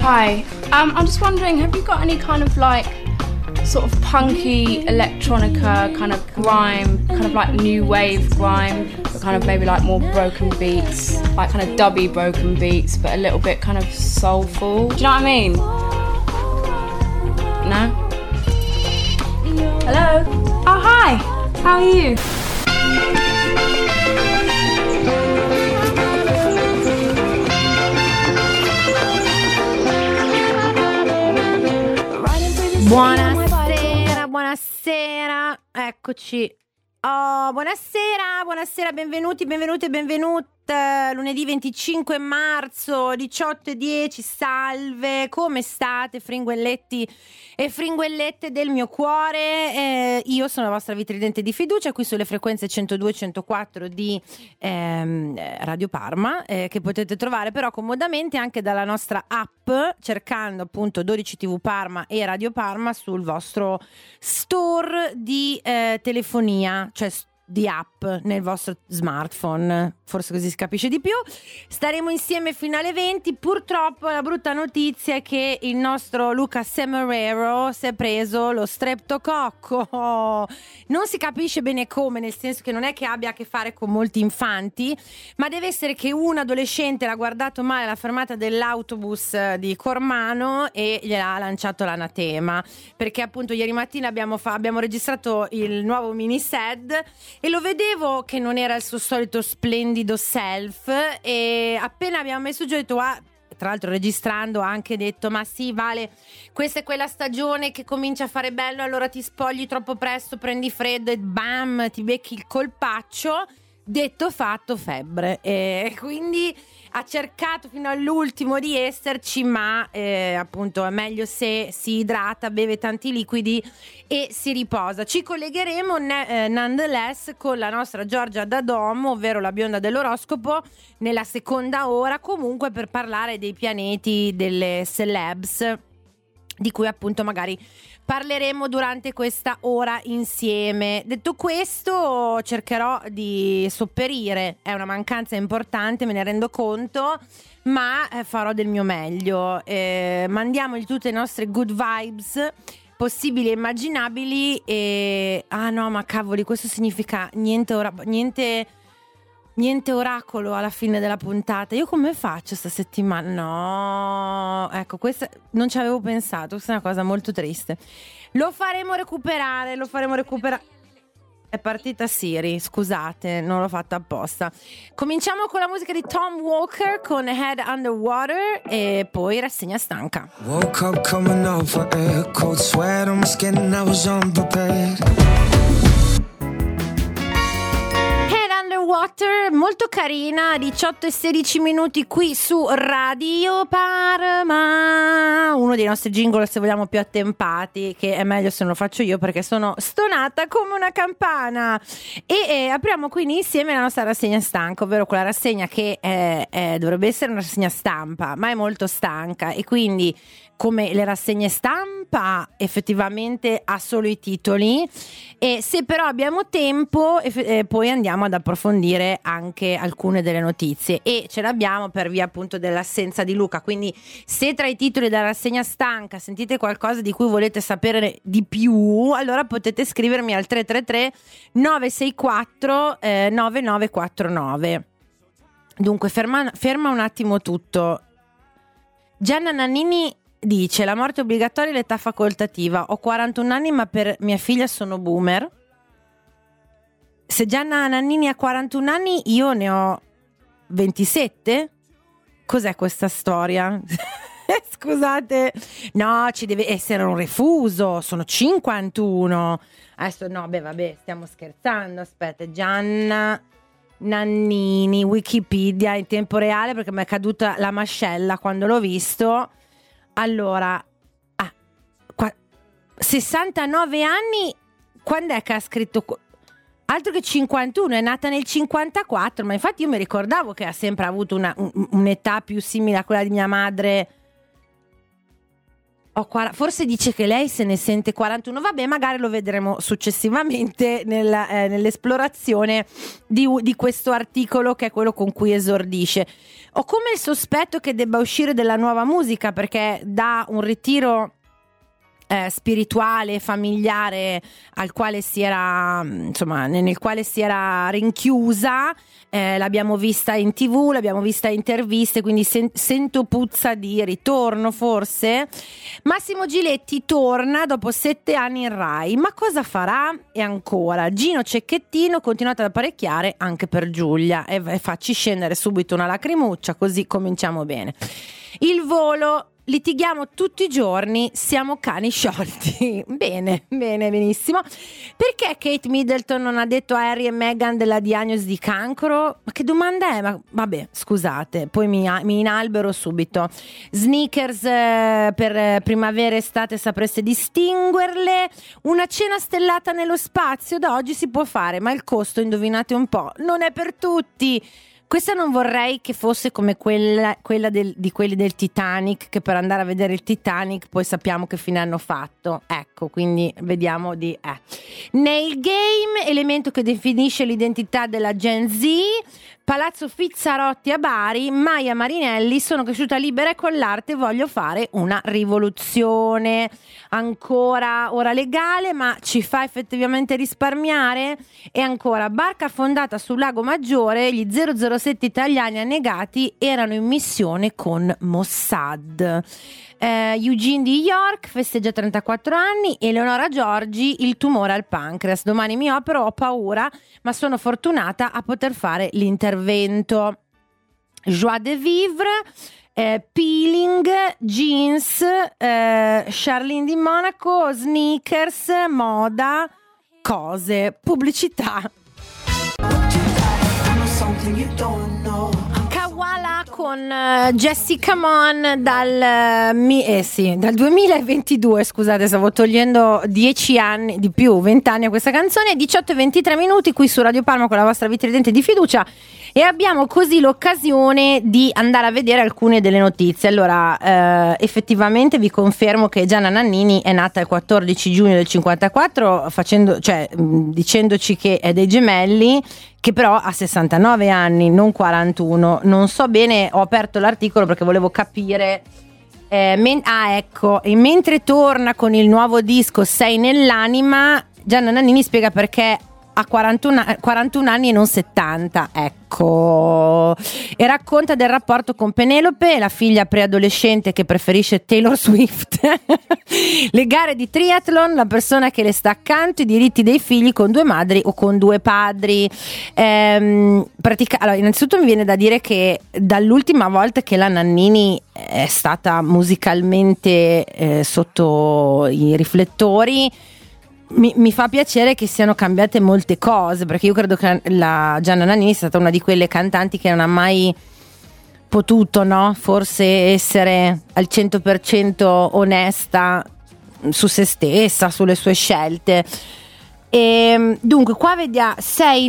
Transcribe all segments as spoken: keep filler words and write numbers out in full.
Hi, um, I'm just wondering, have you got any kind of like sort of punky electronica, kind of grime, kind of like new wave grime, but kind of maybe like more broken beats, like kind of dubby broken beats, but a little bit kind of soulful. Do you know what I mean? No? Hello? Oh, hi. How are you? Buonasera, buonasera, eccoci. Oh, buonasera, buonasera, benvenuti, benvenute, benvenute. Lunedì venticinque marzo, diciotto e dieci, salve, come state, fringuelletti e fringuellette del mio cuore? Eh, io sono la vostra vitridente di fiducia qui sulle frequenze centodue e centoquattro di ehm, Radio Parma, eh, che potete trovare però comodamente anche dalla nostra app, cercando appunto dodici tivù Parma e Radio Parma sul vostro store di eh, telefonia, cioè di app nel vostro smartphone, forse così si capisce di più. Staremo insieme fino alle venti. Purtroppo la brutta notizia è che il nostro Luca Semeraro si è preso lo streptococco. Non si capisce bene come, nel senso che non è che abbia a che fare con molti infanti, ma deve essere che un adolescente l'ha guardato male alla fermata dell'autobus di Cormano e gliel'ha lanciato l'anatema, perché appunto ieri mattina abbiamo, fa- abbiamo registrato il nuovo mini sed e lo vedevo che non era il suo solito splendido self, e appena abbiamo messo giù ho detto ah, tra l'altro registrando ho anche detto ma sì Vale, questa è quella stagione che comincia a fare bello, allora ti spogli troppo presto, prendi freddo e bam ti becchi il colpaccio. Detto fatto, febbre, e quindi ha cercato fino all'ultimo di esserci, ma eh, appunto è meglio se si idrata, beve tanti liquidi e si riposa. Ci collegheremo ne- eh, nonetheless con la nostra Giorgia D'Adomo, ovvero la bionda dell'oroscopo, nella seconda ora, comunque per parlare dei pianeti, delle celebs, di cui appunto magari parleremo durante questa ora insieme. Detto questo, cercherò di sopperire, è una mancanza importante, me ne rendo conto, ma eh, farò del mio meglio. Eh, mandiamogli tutte le nostre good vibes possibili e immaginabili. E ah no, ma cavoli, questo significa niente ora, niente Niente oracolo alla fine della puntata. Io come faccio sta settimana? No, ecco, questa non ci avevo pensato. Questa è una cosa molto triste. Lo faremo recuperare, lo faremo recuperare. È partita Siri, scusate, non l'ho fatta apposta. Cominciamo con la musica di Tom Walker con Head Underwater e poi rassegna stanca. Woke up coming over air, cold sweat on my skin and I was unprepared. Water, molto carina, diciotto e sedici minuti qui su Radio Parma, uno dei nostri jingle se vogliamo più attempati, che è meglio se non lo faccio io perché sono stonata come una campana. E eh, apriamo quindi insieme la nostra rassegna stanca, ovvero quella rassegna che è, è, dovrebbe essere una rassegna stampa, ma è molto stanca e quindi, come le rassegne stampa, effettivamente ha solo i titoli, e se però abbiamo tempo eh, poi andiamo ad approfondire anche alcune delle notizie, e ce l'abbiamo per via appunto dell'assenza di Luca. Quindi se tra i titoli della rassegna stanca sentite qualcosa di cui volete sapere di più, allora potete scrivermi al tre tre tre nove sei quattro eh, nove nove quattro nove. Dunque ferma, ferma un attimo tutto. Gianna Nannini dice: la morte obbligatoria e l'età facoltativa. Ho quarantuno anni ma per mia figlia sono boomer. Se Gianna Nannini ha quarantuno anni, io ne ho ventisette? Cos'è questa storia? Scusate, no, ci deve essere un refuso, sono cinquantuno. Adesso no, beh vabbè, stiamo scherzando. Aspetta, Gianna Nannini, Wikipedia in tempo reale, perché mi è caduta la mascella quando l'ho visto. Allora, ah, qua, sessantanove anni, quando è che ha scritto? Altro che cinquantuno, è nata nel cinquantaquattro, ma infatti io mi ricordavo che ha sempre avuto una, un, un'età più simile a quella di mia madre. Ho quar- forse dice che lei se ne sente quarantuno, vabbè, magari lo vedremo successivamente nella, eh, nell'esplorazione di, di questo articolo, che è quello con cui esordisce. Ho come il sospetto che debba uscire della nuova musica, perché da un ritiro Eh, spirituale, familiare al quale si era, insomma, nel quale si era rinchiusa, eh, l'abbiamo vista in tv, l'abbiamo vista in interviste, quindi sen- sento puzza di ritorno forse. Massimo Giletti torna dopo sette anni in Rai, ma cosa farà? E ancora Gino Cecchettino continuate ad apparecchiare anche per Giulia, e, e facci scendere subito una lacrimuccia, così cominciamo bene. Il Volo: litighiamo tutti i giorni, siamo cani sciolti. Bene, bene, benissimo. Perché Kate Middleton non ha detto a Harry e Meghan della diagnosi di cancro? Ma che domanda è? Ma vabbè, scusate, poi mi, mi inalbero subito. Sneakers eh, per primavera e estate, sapreste distinguerle? Una cena stellata nello spazio da oggi si può fare, ma il costo, indovinate un po', non è per tutti. Questa non vorrei che fosse come quella, quella del, di quelli del Titanic, che per andare a vedere il Titanic poi sappiamo che fine hanno fatto. Ecco, quindi vediamo di... Eh. Nail Game, elemento che definisce l'identità della Gen Z. Palazzo Fizzarotti a Bari, Maia Marinelli: sono cresciuta libera e con l'arte voglio fare una rivoluzione. Ancora ora legale, ma ci fa effettivamente risparmiare? E ancora, barca affondata sul Lago Maggiore, gli zero zero sette italiani annegati erano in missione con Mossad. Eh, Eugene di York festeggia trentaquattro anni. Eleonora Giorgi: il tumore al pancreas, domani mi opero, ho paura ma sono fortunata a poter fare l'intervento. Joie de vivre, eh, peeling, jeans, eh, Charlene di Monaco, sneakers, moda, cose, pubblicità. Kawala con uh, Jessica Mon dal, uh, mi, eh sì, dal duemilaventidue, scusate, stavo togliendo dieci anni, di più, venti anni a questa canzone. Diciotto e ventitré minuti qui su Radio Palma con la vostra vitridente di fiducia, e abbiamo così l'occasione di andare a vedere alcune delle notizie. Allora, eh, effettivamente vi confermo che Gianna Nannini è nata il quattordici giugno del cinquantaquattro, facendo, cioè, mh, dicendoci che è dei gemelli, che però ha sessantanove anni, non quarantuno. Non so bene, ho aperto l'articolo perché volevo capire. Eh, men- ah, ecco, e mentre torna con il nuovo disco Sei nell'anima, Gianna Nannini spiega perché ha quarantuno, quarantuno anni e non settanta, ecco, e racconta del rapporto con Penelope, la figlia preadolescente che preferisce Taylor Swift, le gare di triathlon, la persona che le sta accanto, i diritti dei figli con due madri o con due padri. Ehm, pratica- allora, innanzitutto mi viene da dire che dall'ultima volta che la Nannini è stata musicalmente eh, sotto i riflettori, Mi, mi fa piacere che siano cambiate molte cose, perché io credo che la Gianna Nannini sia stata una di quelle cantanti che non ha mai potuto, no? Forse essere al cento per cento onesta su se stessa, sulle sue scelte. E dunque qua vediamo, sei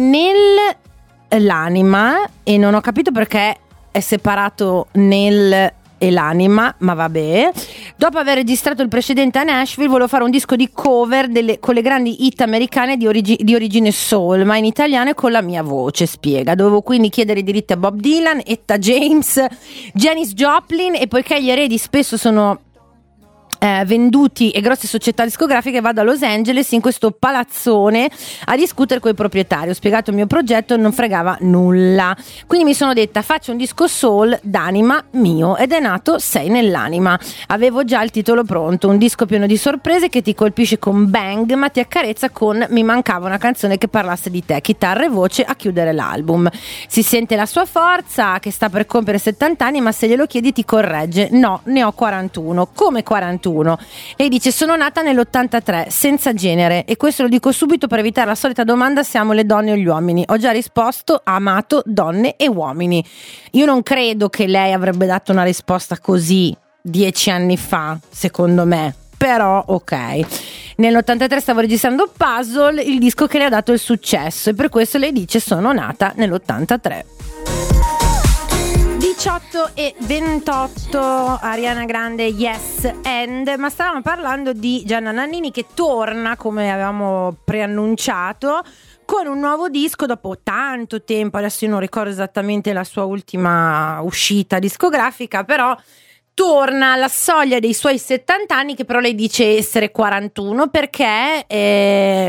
nell'anima, e non ho capito perché è separato nel e l'anima, ma vabbè. Dopo aver registrato il precedente a Nashville, volevo fare un disco di cover delle, con le grandi hit americane di, origi, di origine soul, ma in italiano e con la mia voce, spiega. Dovevo quindi chiedere i diritti a Bob Dylan, Etta James, Janis Joplin, e poiché gli eredi spesso sono Eh, venduti e grosse società discografiche, vado a Los Angeles in questo palazzone a discutere con i proprietari. Ho spiegato il mio progetto e non fregava nulla, quindi mi sono detta faccio un disco soul d'anima mio, ed è nato Sei nell'anima. Avevo già il titolo pronto, un disco pieno di sorprese che ti colpisce con bang ma ti accarezza con mi mancava una canzone che parlasse di te, chitarra e voce a chiudere l'album. Si sente la sua forza, che sta per compiere settanta anni, ma se glielo chiedi ti corregge, no, ne ho quarantuno. Come quarantuno? Lei dice sono nata nell'ottantatré, senza genere, e questo lo dico subito per evitare la solita domanda siamo le donne o gli uomini. Ho già risposto, amato donne e uomini. Io non credo che lei avrebbe dato una risposta così dieci anni fa, secondo me, però ok. Nell'ottantatré stavo registrando Puzzle, il disco che le ha dato il successo, e per questo lei dice sono nata nell'ottantatré. diciotto e ventotto, Ariana Grande, Yes and. Ma stavamo parlando di Gianna Nannini che torna, come avevamo preannunciato, con un nuovo disco dopo tanto tempo. Adesso io non ricordo esattamente la sua ultima uscita discografica, però torna alla soglia dei suoi settanta anni, che però lei dice essere quarantuno, perché eh,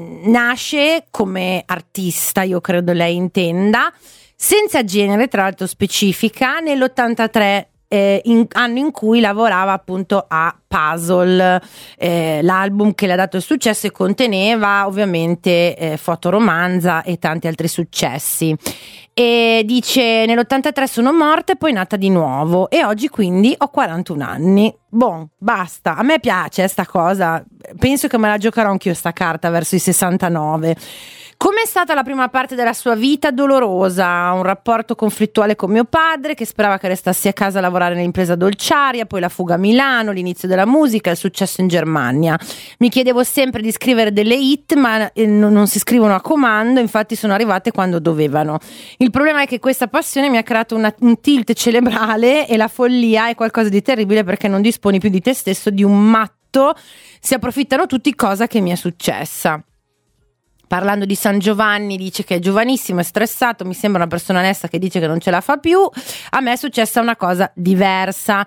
nasce come artista, io credo lei intenda, senza genere, tra l'altro specifica, nell'ottantatré, eh, in, anno in cui lavorava appunto a Puzzle, eh, l'album che le ha dato il successo, e conteneva ovviamente eh, Fotoromanza e tanti altri successi. E dice: nell'ottantatré sono morta e poi nata di nuovo, e oggi quindi ho quarantuno anni. Bon, basta, a me piace sta cosa, penso che me la giocherò anch'io sta carta verso i sessantanove. Com'è stata la prima parte della sua vita? Dolorosa, un rapporto conflittuale con mio padre che sperava che restassi a casa a lavorare nell'impresa dolciaria, poi la fuga a Milano, l'inizio della musica, il successo in Germania. Mi chiedevo sempre di scrivere delle hit, ma non si scrivono a comando, infatti sono arrivate quando dovevano. Il problema è che questa passione mi ha creato una, un tilt cerebrale, e la follia è qualcosa di terribile perché non disponi più di te stesso, di un matto, si approfittano tutti, cosa che mi è successa. Parlando di San Giovanni, dice che è giovanissimo, è stressato, mi sembra una persona onesta che dice che non ce la fa più. A me è successa una cosa diversa.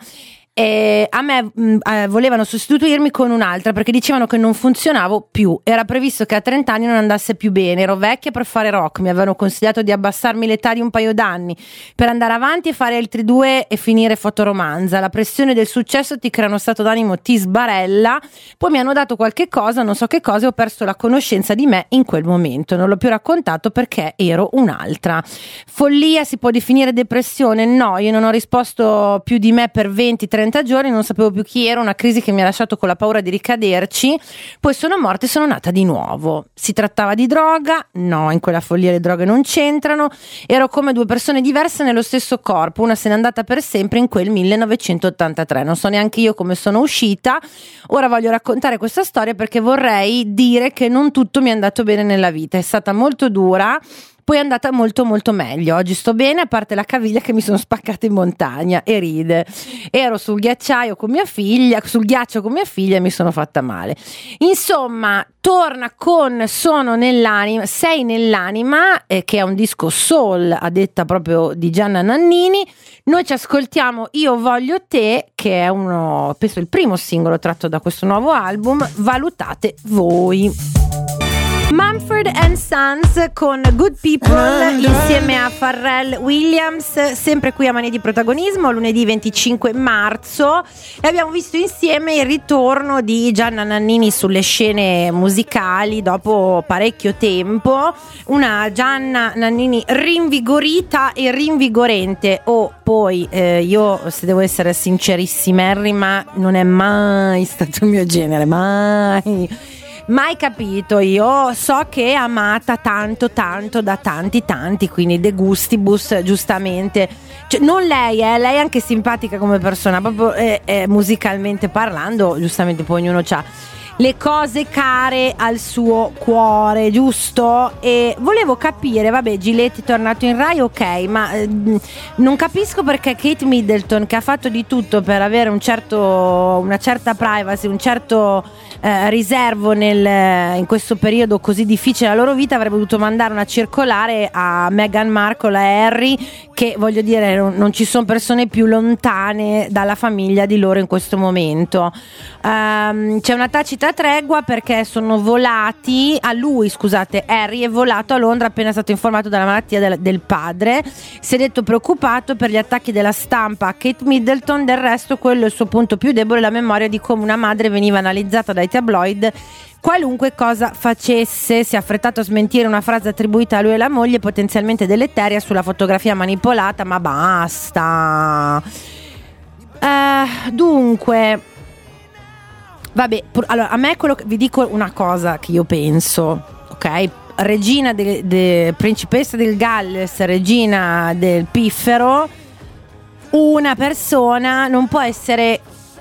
E a me mh, eh, volevano sostituirmi con un'altra perché dicevano che non funzionavo più. Era previsto che a trenta anni non andasse più bene, ero vecchia per fare rock, mi avevano consigliato di abbassarmi l'età di un paio d'anni per andare avanti e fare altri due e finire Fotoromanza. La pressione del successo ti crea uno stato d'animo, ti sbarella. Poi mi hanno dato qualche cosa, non so che cosa, e ho perso la conoscenza di me in quel momento. Non l'ho più raccontato perché ero un'altra. Follia si può definire depressione? No, io non ho risposto più di me per venti trenta giorni, non sapevo più chi ero, una crisi che mi ha lasciato con la paura di ricaderci. Poi sono morta e sono nata di nuovo. Si trattava di droga? No, in quella follia le droghe non c'entrano. Ero come due persone diverse nello stesso corpo, una se n'è andata per sempre in quel millenovecentottantatré. Non so neanche io come sono uscita. Ora voglio raccontare questa storia perché vorrei dire che non tutto mi è andato bene nella vita, è stata molto dura, poi è andata molto molto meglio. Oggi sto bene, a parte la caviglia che mi sono spaccata in montagna, e ride. Ero sul ghiacciaio con mia figlia, sul ghiaccio con mia figlia, e mi sono fatta male. Insomma, torna con Sono nell'anima, Sei nell'anima, eh, che è un disco soul a detta proprio di Gianna Nannini. Noi ci ascoltiamo Io voglio te, che è uno, penso il primo singolo tratto da questo nuovo album. Valutate voi. Mumford and Sons con Good People insieme a Pharrell Williams, sempre qui a Mani di Protagonismo, lunedì venticinque marzo, e abbiamo visto insieme il ritorno di Gianna Nannini sulle scene musicali dopo parecchio tempo. Una Gianna Nannini rinvigorita e rinvigorente. Oh, poi eh, io, se devo essere sincerissimissima, non è mai stato il mio genere, mai mai capito. Io so che è amata tanto tanto da tanti tanti, quindi de gustibus, giustamente, cioè, non lei, eh, lei è anche simpatica come persona, proprio eh, eh, musicalmente parlando, giustamente poi ognuno c'ha le cose care al suo cuore, giusto? E volevo capire, vabbè, Giletti è tornato in Rai, ok, ma eh, non capisco perché Kate Middleton, che ha fatto di tutto per avere un certo, una certa privacy, un certo eh, riservo nel, in questo periodo così difficile della loro vita, avrebbe dovuto mandare una circolare a Meghan Markle e Harry, che voglio dire non, non ci sono persone più lontane dalla famiglia di loro in questo momento. Um, c'è una tacita tregua perché sono volati a lui, scusate, Harry è volato a Londra appena è stato informato della malattia del, del padre. Si è detto preoccupato per gli attacchi della stampa a Kate Middleton. Del resto quello è il suo punto più debole, la memoria di come una madre veniva analizzata dai tabloid qualunque cosa facesse. Si è affrettato a smentire una frase attribuita a lui e alla moglie, potenzialmente deleteria, sulla fotografia manipolata, ma basta. Uh, dunque vabbè, allora a me quello che, vi dico una cosa che io penso, ok? Regina de, de, principessa del Galles, regina del piffero, una persona non può essere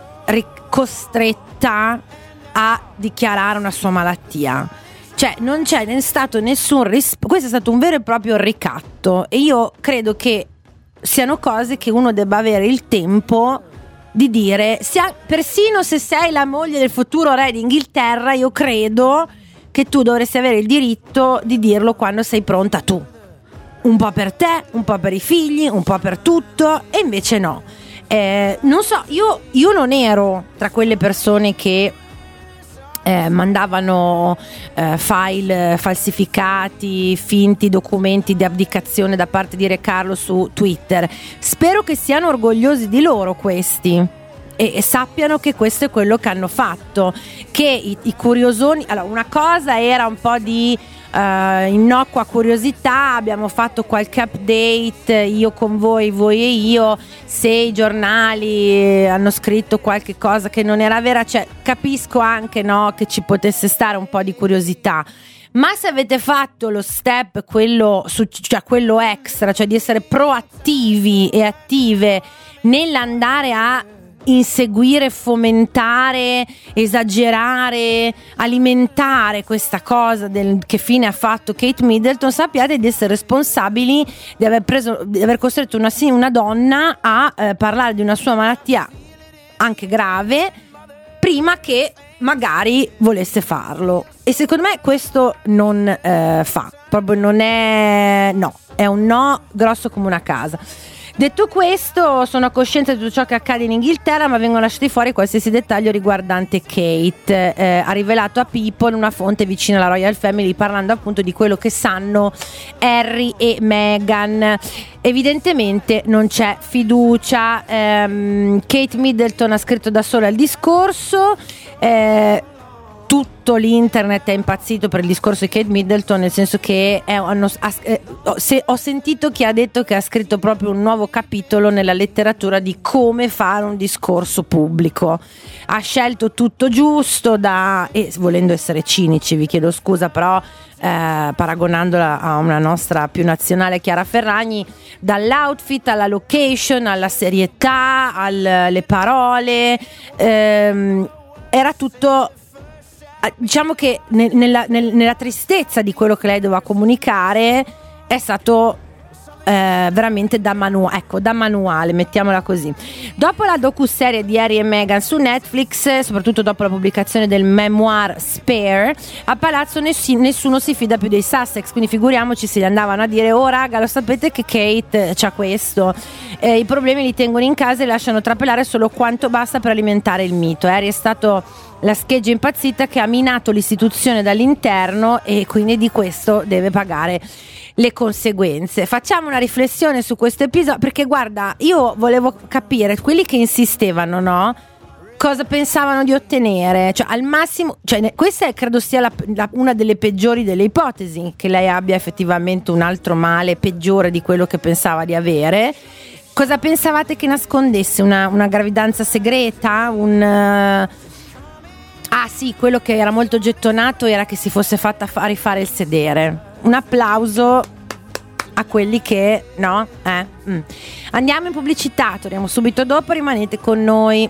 costretta a dichiarare una sua malattia. Cioè non c'è stato nessun ris- questo è stato un vero e proprio ricatto, e io credo che siano cose che uno debba avere il tempo di dire. Sia, persino se sei la moglie del futuro re d'Inghilterra, io credo che tu dovresti avere il diritto di dirlo quando sei pronta tu, un po' per te, un po' per i figli, un po' per tutto, e invece no. Eh, non so, io, io non ero tra quelle persone che Eh, mandavano eh, file falsificati, finti documenti di abdicazione da parte di Re Carlo su Twitter. Spero che siano orgogliosi di loro questi e, e sappiano che questo è quello che hanno fatto, che i, i curiosoni, allora una cosa era un po' di Uh, innocua curiosità, abbiamo fatto qualche update, io con voi, voi e io, se i giornali hanno scritto qualche cosa che non era vera, cioè capisco anche, no, che ci potesse stare un po' di curiosità, ma se avete fatto lo step, quello, cioè quello extra, cioè di essere proattivi e attive nell'andare a inseguire, fomentare, esagerare, alimentare questa cosa del che fine ha fatto Kate Middleton, sappiate di essere responsabili di aver preso, di aver costretto una, una donna a eh, parlare di una sua malattia anche grave prima che magari volesse farlo, e secondo me questo non eh, fa, proprio non è, no, è un no grosso come una casa. Detto questo, sono a coscienza di tutto ciò che accade in Inghilterra, ma vengono lasciati fuori qualsiasi dettaglio riguardante Kate. Eh, ha rivelato a People, una fonte vicina alla Royal Family, parlando appunto di quello che sanno Harry e Meghan. Evidentemente non c'è fiducia. ehm, Kate Middleton ha scritto da sola il discorso. Eh, tutto l'internet è impazzito per il discorso di Kate Middleton, nel senso che è, hanno, eh, se, ho sentito chi ha detto che ha scritto proprio un nuovo capitolo nella letteratura di come fare un discorso pubblico. Ha scelto tutto giusto, da, e volendo essere cinici, vi chiedo scusa, però eh, paragonandola a una nostra più nazionale Chiara Ferragni, dall'outfit alla location, alla serietà, alle parole, ehm, era tutto, diciamo che nella, nella tristezza di quello che lei doveva comunicare è stato eh, veramente da manuale, ecco, da manuale, mettiamola così. Dopo la docuserie di Harry e Meghan su Netflix, soprattutto dopo la pubblicazione del memoir Spare, a palazzo ness- nessuno si fida più dei Sussex, quindi figuriamoci se gli andavano a dire: oh raga, lo sapete che Kate c'ha questo, eh, i problemi li tengono in casa e lasciano trapelare solo quanto basta per alimentare il mito. Harry è stato la scheggia impazzita che ha minato l'istituzione dall'interno e quindi di questo deve pagare le conseguenze. Facciamo una riflessione su questo episodio, perché guarda, io volevo capire quelli che insistevano, no? Cosa pensavano di ottenere, cioè al massimo, cioè questa è, credo sia la, la, una delle peggiori delle ipotesi, che lei abbia effettivamente un altro male peggiore di quello che pensava di avere. Cosa pensavate che nascondesse? Una, una gravidanza segreta? Un... Uh, Ah sì, quello che era molto gettonato era che si fosse fatta fa- rifare il sedere. Un applauso a quelli che, no? Eh? Mm. Andiamo in pubblicità, torniamo subito dopo, rimanete con noi.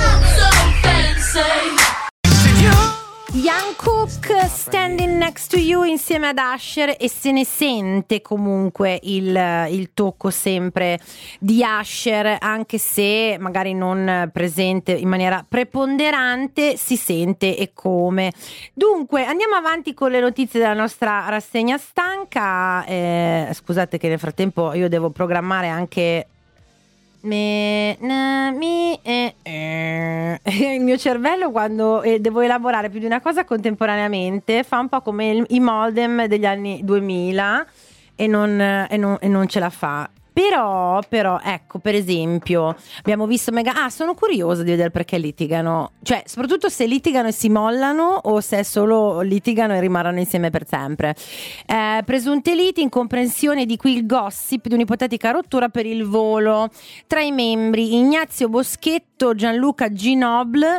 Jungkook, Standing Next to You insieme ad Usher, e se ne sente comunque il, il tocco sempre di Usher, anche se magari non presente in maniera preponderante, si sente e come. Dunque andiamo avanti con le notizie della nostra rassegna stanca. Eh, scusate che nel frattempo io devo programmare anche Me, na, mi, eh, eh. il mio cervello, quando eh, devo elaborare più di una cosa contemporaneamente, fa un po' come il, i modem degli anni duemila e non, e non, e non ce la fa. Però, però, ecco, per esempio, abbiamo visto Meghan. Ah, sono curiosa di vedere perché litigano. Cioè, soprattutto se litigano e si mollano, o se solo litigano e rimarranno insieme per sempre. Eh, presunte liti, incomprensione, di qui il gossip di un'ipotetica rottura per il volo tra i membri Ignazio Boschetto, Gianluca Ginoble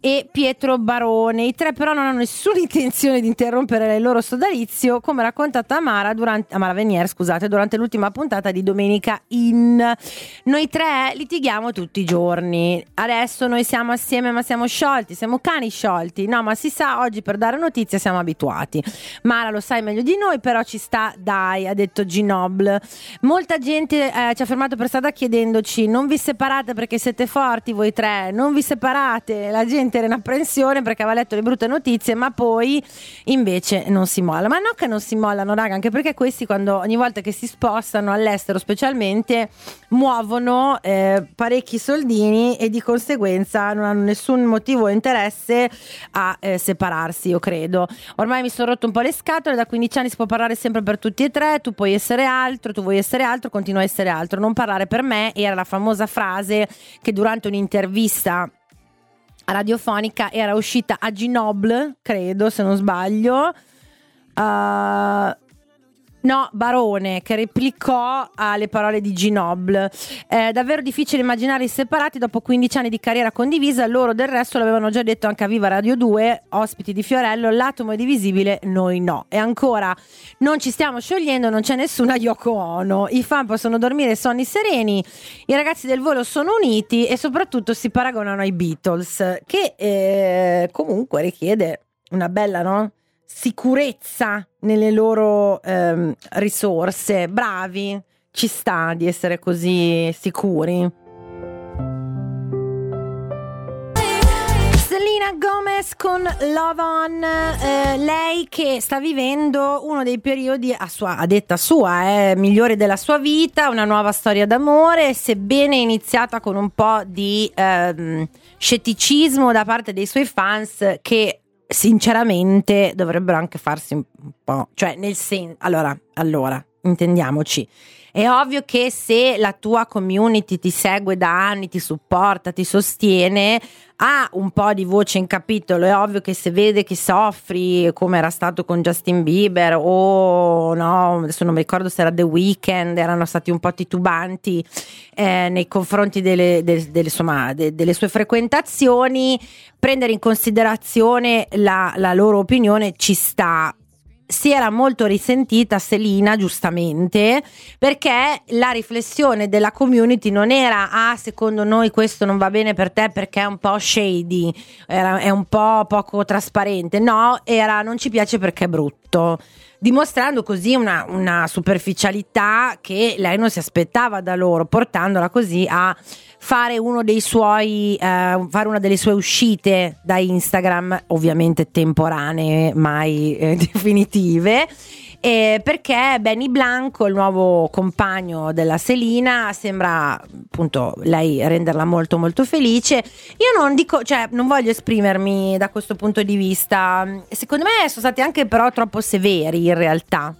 e Pietro Barone. I tre però non hanno nessuna intenzione di interrompere il loro sodalizio, come raccontata Amara durante Amara Venier, scusate, durante l'ultima puntata di Domenica In. Noi tre litighiamo tutti i giorni. Adesso noi siamo assieme ma siamo sciolti, siamo cani sciolti. No, ma si sa, oggi per dare notizie siamo abituati. Mara lo sai meglio di noi, però ci sta, dai, ha detto Ginoble. Molta gente eh, ci ha fermato per strada chiedendoci: non vi separate perché siete forti voi tre, non vi separate. La gente era in apprensione perché aveva letto le brutte notizie, ma poi invece non si molla. Ma no che non si mollano, raga, anche perché questi, quando ogni volta che si spostano all'estero specialmente, muovono eh, parecchi soldini e di conseguenza non hanno nessun motivo o interesse a eh, separarsi, io credo. Ormai mi sono rotto un po' le scatole, da quindici anni si può parlare sempre per tutti e tre, tu puoi essere altro, tu vuoi essere altro, continua a essere altro, non parlare per me, era la famosa frase che durante un'intervista radiofonica era uscita a Ginoble, credo, se non sbaglio, uh, no, Barone, che replicò alle parole di Ginoble. È davvero difficile immaginare i separati dopo quindici anni di carriera condivisa. Loro del resto l'avevano già detto anche a Viva Radio due, ospiti di Fiorello: l'atomo è divisibile, noi no. E ancora, non ci stiamo sciogliendo, non c'è nessuna Yoko Ono, i fan possono dormire sonni sereni, i ragazzi del volo sono uniti e soprattutto si paragonano ai Beatles, che eh, comunque richiede una bella, no? sicurezza nelle loro ehm, risorse. Bravi, ci sta di essere così sicuri. Selena Gomez con Love On, eh, lei che sta vivendo uno dei periodi, a, sua, a detta sua, eh, migliori della sua vita, una nuova storia d'amore, sebbene iniziata con un po' di ehm, scetticismo da parte dei suoi fans, che sinceramente dovrebbero anche farsi un po', cioè nel senso, allora, allora, intendiamoci, è ovvio che se la tua community ti segue da anni, ti supporta, ti sostiene, ha un po' di voce in capitolo. È ovvio che se vede che soffri, come era stato con Justin Bieber o no, adesso non mi ricordo se era The Weeknd, erano stati un po' titubanti eh, nei confronti delle, delle, delle, insomma, de, delle sue frequentazioni, prendere in considerazione la, la loro opinione ci sta. Si era molto risentita Selena, giustamente, perché la riflessione della community non era: ah, secondo noi questo non va bene per te perché è un po' shady, era, è un po' poco trasparente. No, era: non ci piace perché è brutto, dimostrando così una, una superficialità che lei non si aspettava da loro, portandola così a fare uno dei suoi eh, fare una delle sue uscite da Instagram, ovviamente temporanee, mai eh, definitive, eh, perché Benny Blanco, il nuovo compagno della Selena, sembra appunto lei renderla molto molto felice. Io non dico, cioè non voglio esprimermi da questo punto di vista, secondo me sono stati anche però troppo severi in realtà,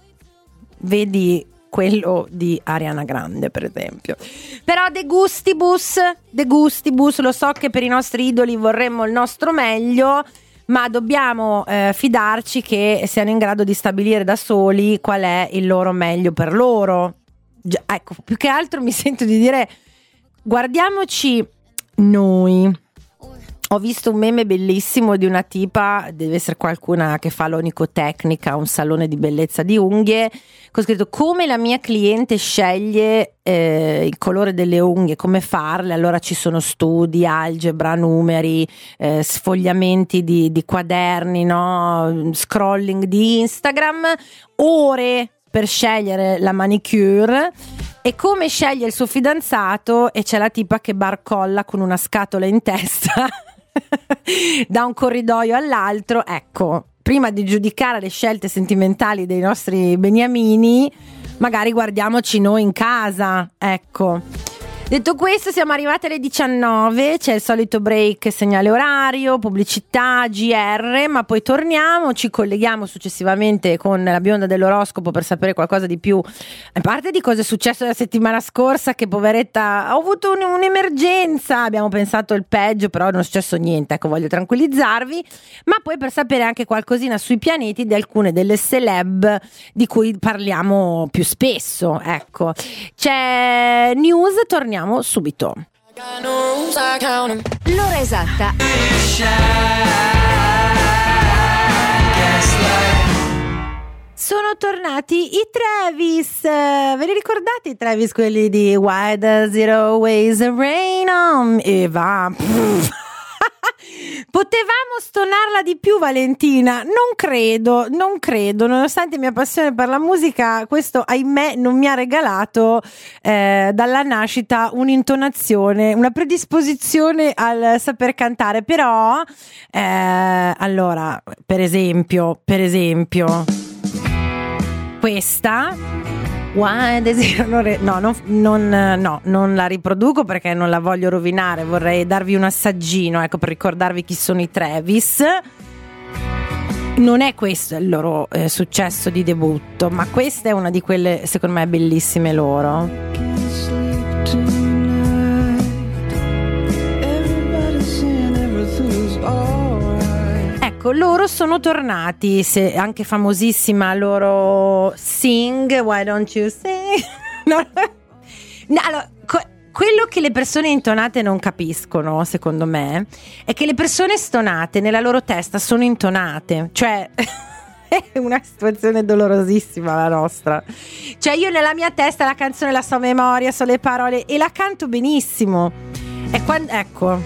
vedi quello di Ariana Grande per esempio. Però de gustibus, de gustibus, lo so che per i nostri idoli vorremmo il nostro meglio, ma dobbiamo eh, fidarci che siano in grado di stabilire da soli qual è il loro meglio per loro. Gi- ecco, più che altro mi sento di dire: guardiamoci noi. Ho visto un meme bellissimo di una tipa, deve essere qualcuna che fa l'onicotecnica, un salone di bellezza di unghie, con scritto: come la mia cliente sceglie eh, il colore delle unghie, come farle. Allora ci sono studi, algebra, numeri, eh, sfogliamenti di, di quaderni, no? Scrolling di Instagram, ore per scegliere la manicure. E come sceglie il suo fidanzato, e c'è la tipa che barcolla con una scatola in testa da un corridoio all'altro. Ecco, prima di giudicare le scelte sentimentali dei nostri beniamini, magari guardiamoci noi in casa, ecco. Detto questo, siamo arrivati alle diciannove, c'è il solito break, segnale orario, pubblicità, G R, ma poi torniamo, ci colleghiamo successivamente con la bionda dell'oroscopo per sapere qualcosa di più, a parte di cosa è successo la settimana scorsa, che poveretta ha avuto un, un'emergenza, abbiamo pensato il peggio, però non è successo niente, ecco, voglio tranquillizzarvi, ma poi per sapere anche qualcosina sui pianeti di alcune delle celeb di cui parliamo più spesso, ecco. C'è news, torniamo subito. L'ora esatta. Sono tornati i Travis. Ve li ricordate i Travis, quelli di Why Does It Always Rain On? E va. Potevamo stonarla di più, Valentina? Non credo, non credo. Nonostante mia passione per la musica, questo ahimè non mi ha regalato eh, dalla nascita un'intonazione, una predisposizione al saper cantare. Però, eh, allora, per esempio, per esempio, questa. Why does it- no, non, non, no, non la riproduco perché non la voglio rovinare. Vorrei darvi un assaggino, ecco, per ricordarvi chi sono i Travis. Non è questo il loro eh, successo di debutto, ma questa è una di quelle, secondo me, bellissime loro. Ecco, loro sono tornati, se, anche famosissima loro Sing, Why Don't You Sing? No, no, allora, co- quello che le persone intonate non capiscono, secondo me, è che le persone stonate nella loro testa sono intonate, cioè è una situazione dolorosissima la nostra. Cioè io nella mia testa la canzone la so a memoria, so le parole e la canto benissimo. E quando, ecco,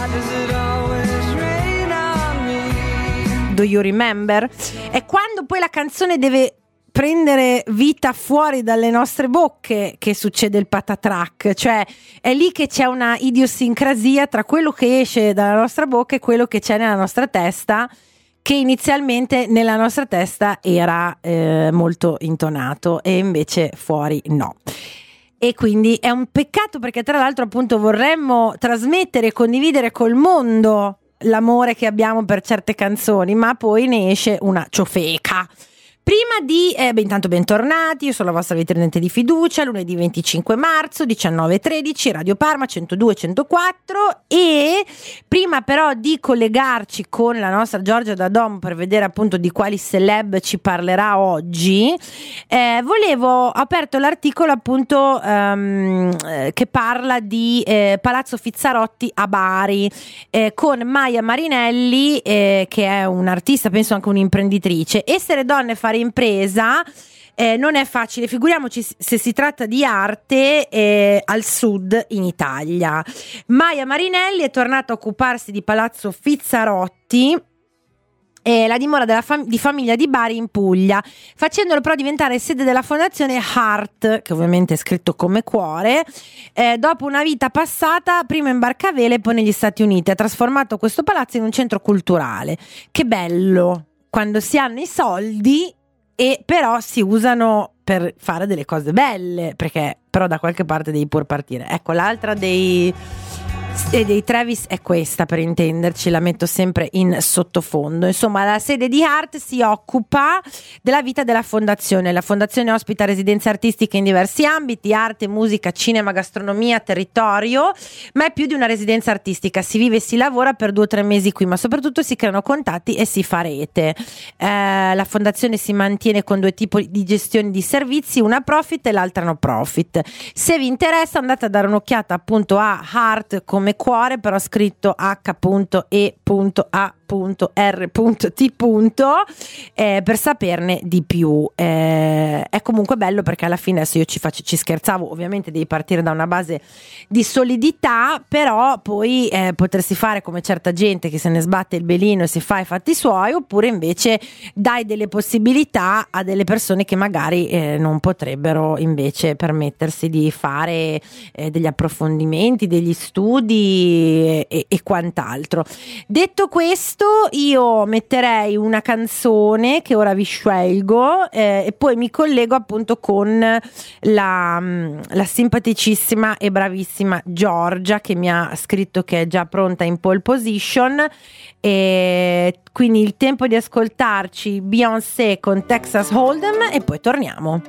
Do You Remember? È quando poi la canzone deve prendere vita fuori dalle nostre bocche che succede il patatrack, cioè è lì che c'è una idiosincrasia tra quello che esce dalla nostra bocca e quello che c'è nella nostra testa, che inizialmente nella nostra testa era eh, molto intonato e invece fuori no. E quindi è un peccato, perché tra l'altro appunto vorremmo trasmettere e condividere col mondo l'amore che abbiamo per certe canzoni, ma poi ne esce una ciofeca. Prima di, eh, beh, intanto bentornati, io sono la vostra vitrинente di fiducia, lunedì venticinque marzo, diciannove e tredici, Radio Parma centodue e centoquattro, e prima però di collegarci con la nostra Giorgia D'Adam per vedere appunto di quali celeb ci parlerà oggi, eh, volevo, ho aperto l'articolo appunto um, eh, che parla di eh, Palazzo Fizzarotti a Bari, eh, con Maya Marinelli, eh, che è un'artista, penso anche un'imprenditrice. Essere donne, fare impresa eh, non è facile, figuriamoci se si tratta di arte eh, al sud in Italia. Maya Marinelli è tornata a occuparsi di Palazzo Fizzarotti, eh, la dimora della fam- di famiglia di Bari in Puglia, facendolo però diventare sede della fondazione Heart, che ovviamente è scritto come cuore. Eh, dopo una vita passata prima in Barcavele e poi negli Stati Uniti, ha trasformato questo palazzo in un centro culturale. Che bello quando si hanno i soldi e però si usano per fare delle cose belle, perché però da qualche parte devi pur partire. Ecco, l'altra dei e dei Travis è questa, per intenderci, la metto sempre in sottofondo. Insomma, la sede di Heart si occupa della vita della fondazione. La fondazione ospita residenze artistiche in diversi ambiti: arte, musica, cinema, gastronomia, territorio, ma è più di una residenza artistica. Si vive e si lavora per due o tre mesi qui, ma soprattutto si creano contatti e si fa rete. Eh, la fondazione si mantiene con due tipi di gestione di servizi, una profit e l'altra no profit. Se vi interessa, andate a dare un'occhiata appunto a Heart come cuore, però scritto H E A R T eh, per saperne di più. Eh, è comunque bello, perché alla fine, adesso io ci, faccio, ci scherzavo, ovviamente devi partire da una base di solidità, però poi eh, potresti fare come certa gente che se ne sbatte il belino e si fa i fatti suoi, oppure invece dai delle possibilità a delle persone che magari eh, non potrebbero invece permettersi di fare eh, degli approfondimenti, degli studi e, e, e quant'altro. Detto questo, io metterei una canzone che ora vi scelgo eh, e poi mi collego appunto con la, la simpaticissima e bravissima Giorgia, che mi ha scritto che è già pronta in pole position, e quindi il tempo di ascoltarci Beyoncé con Texas Hold'em e poi torniamo.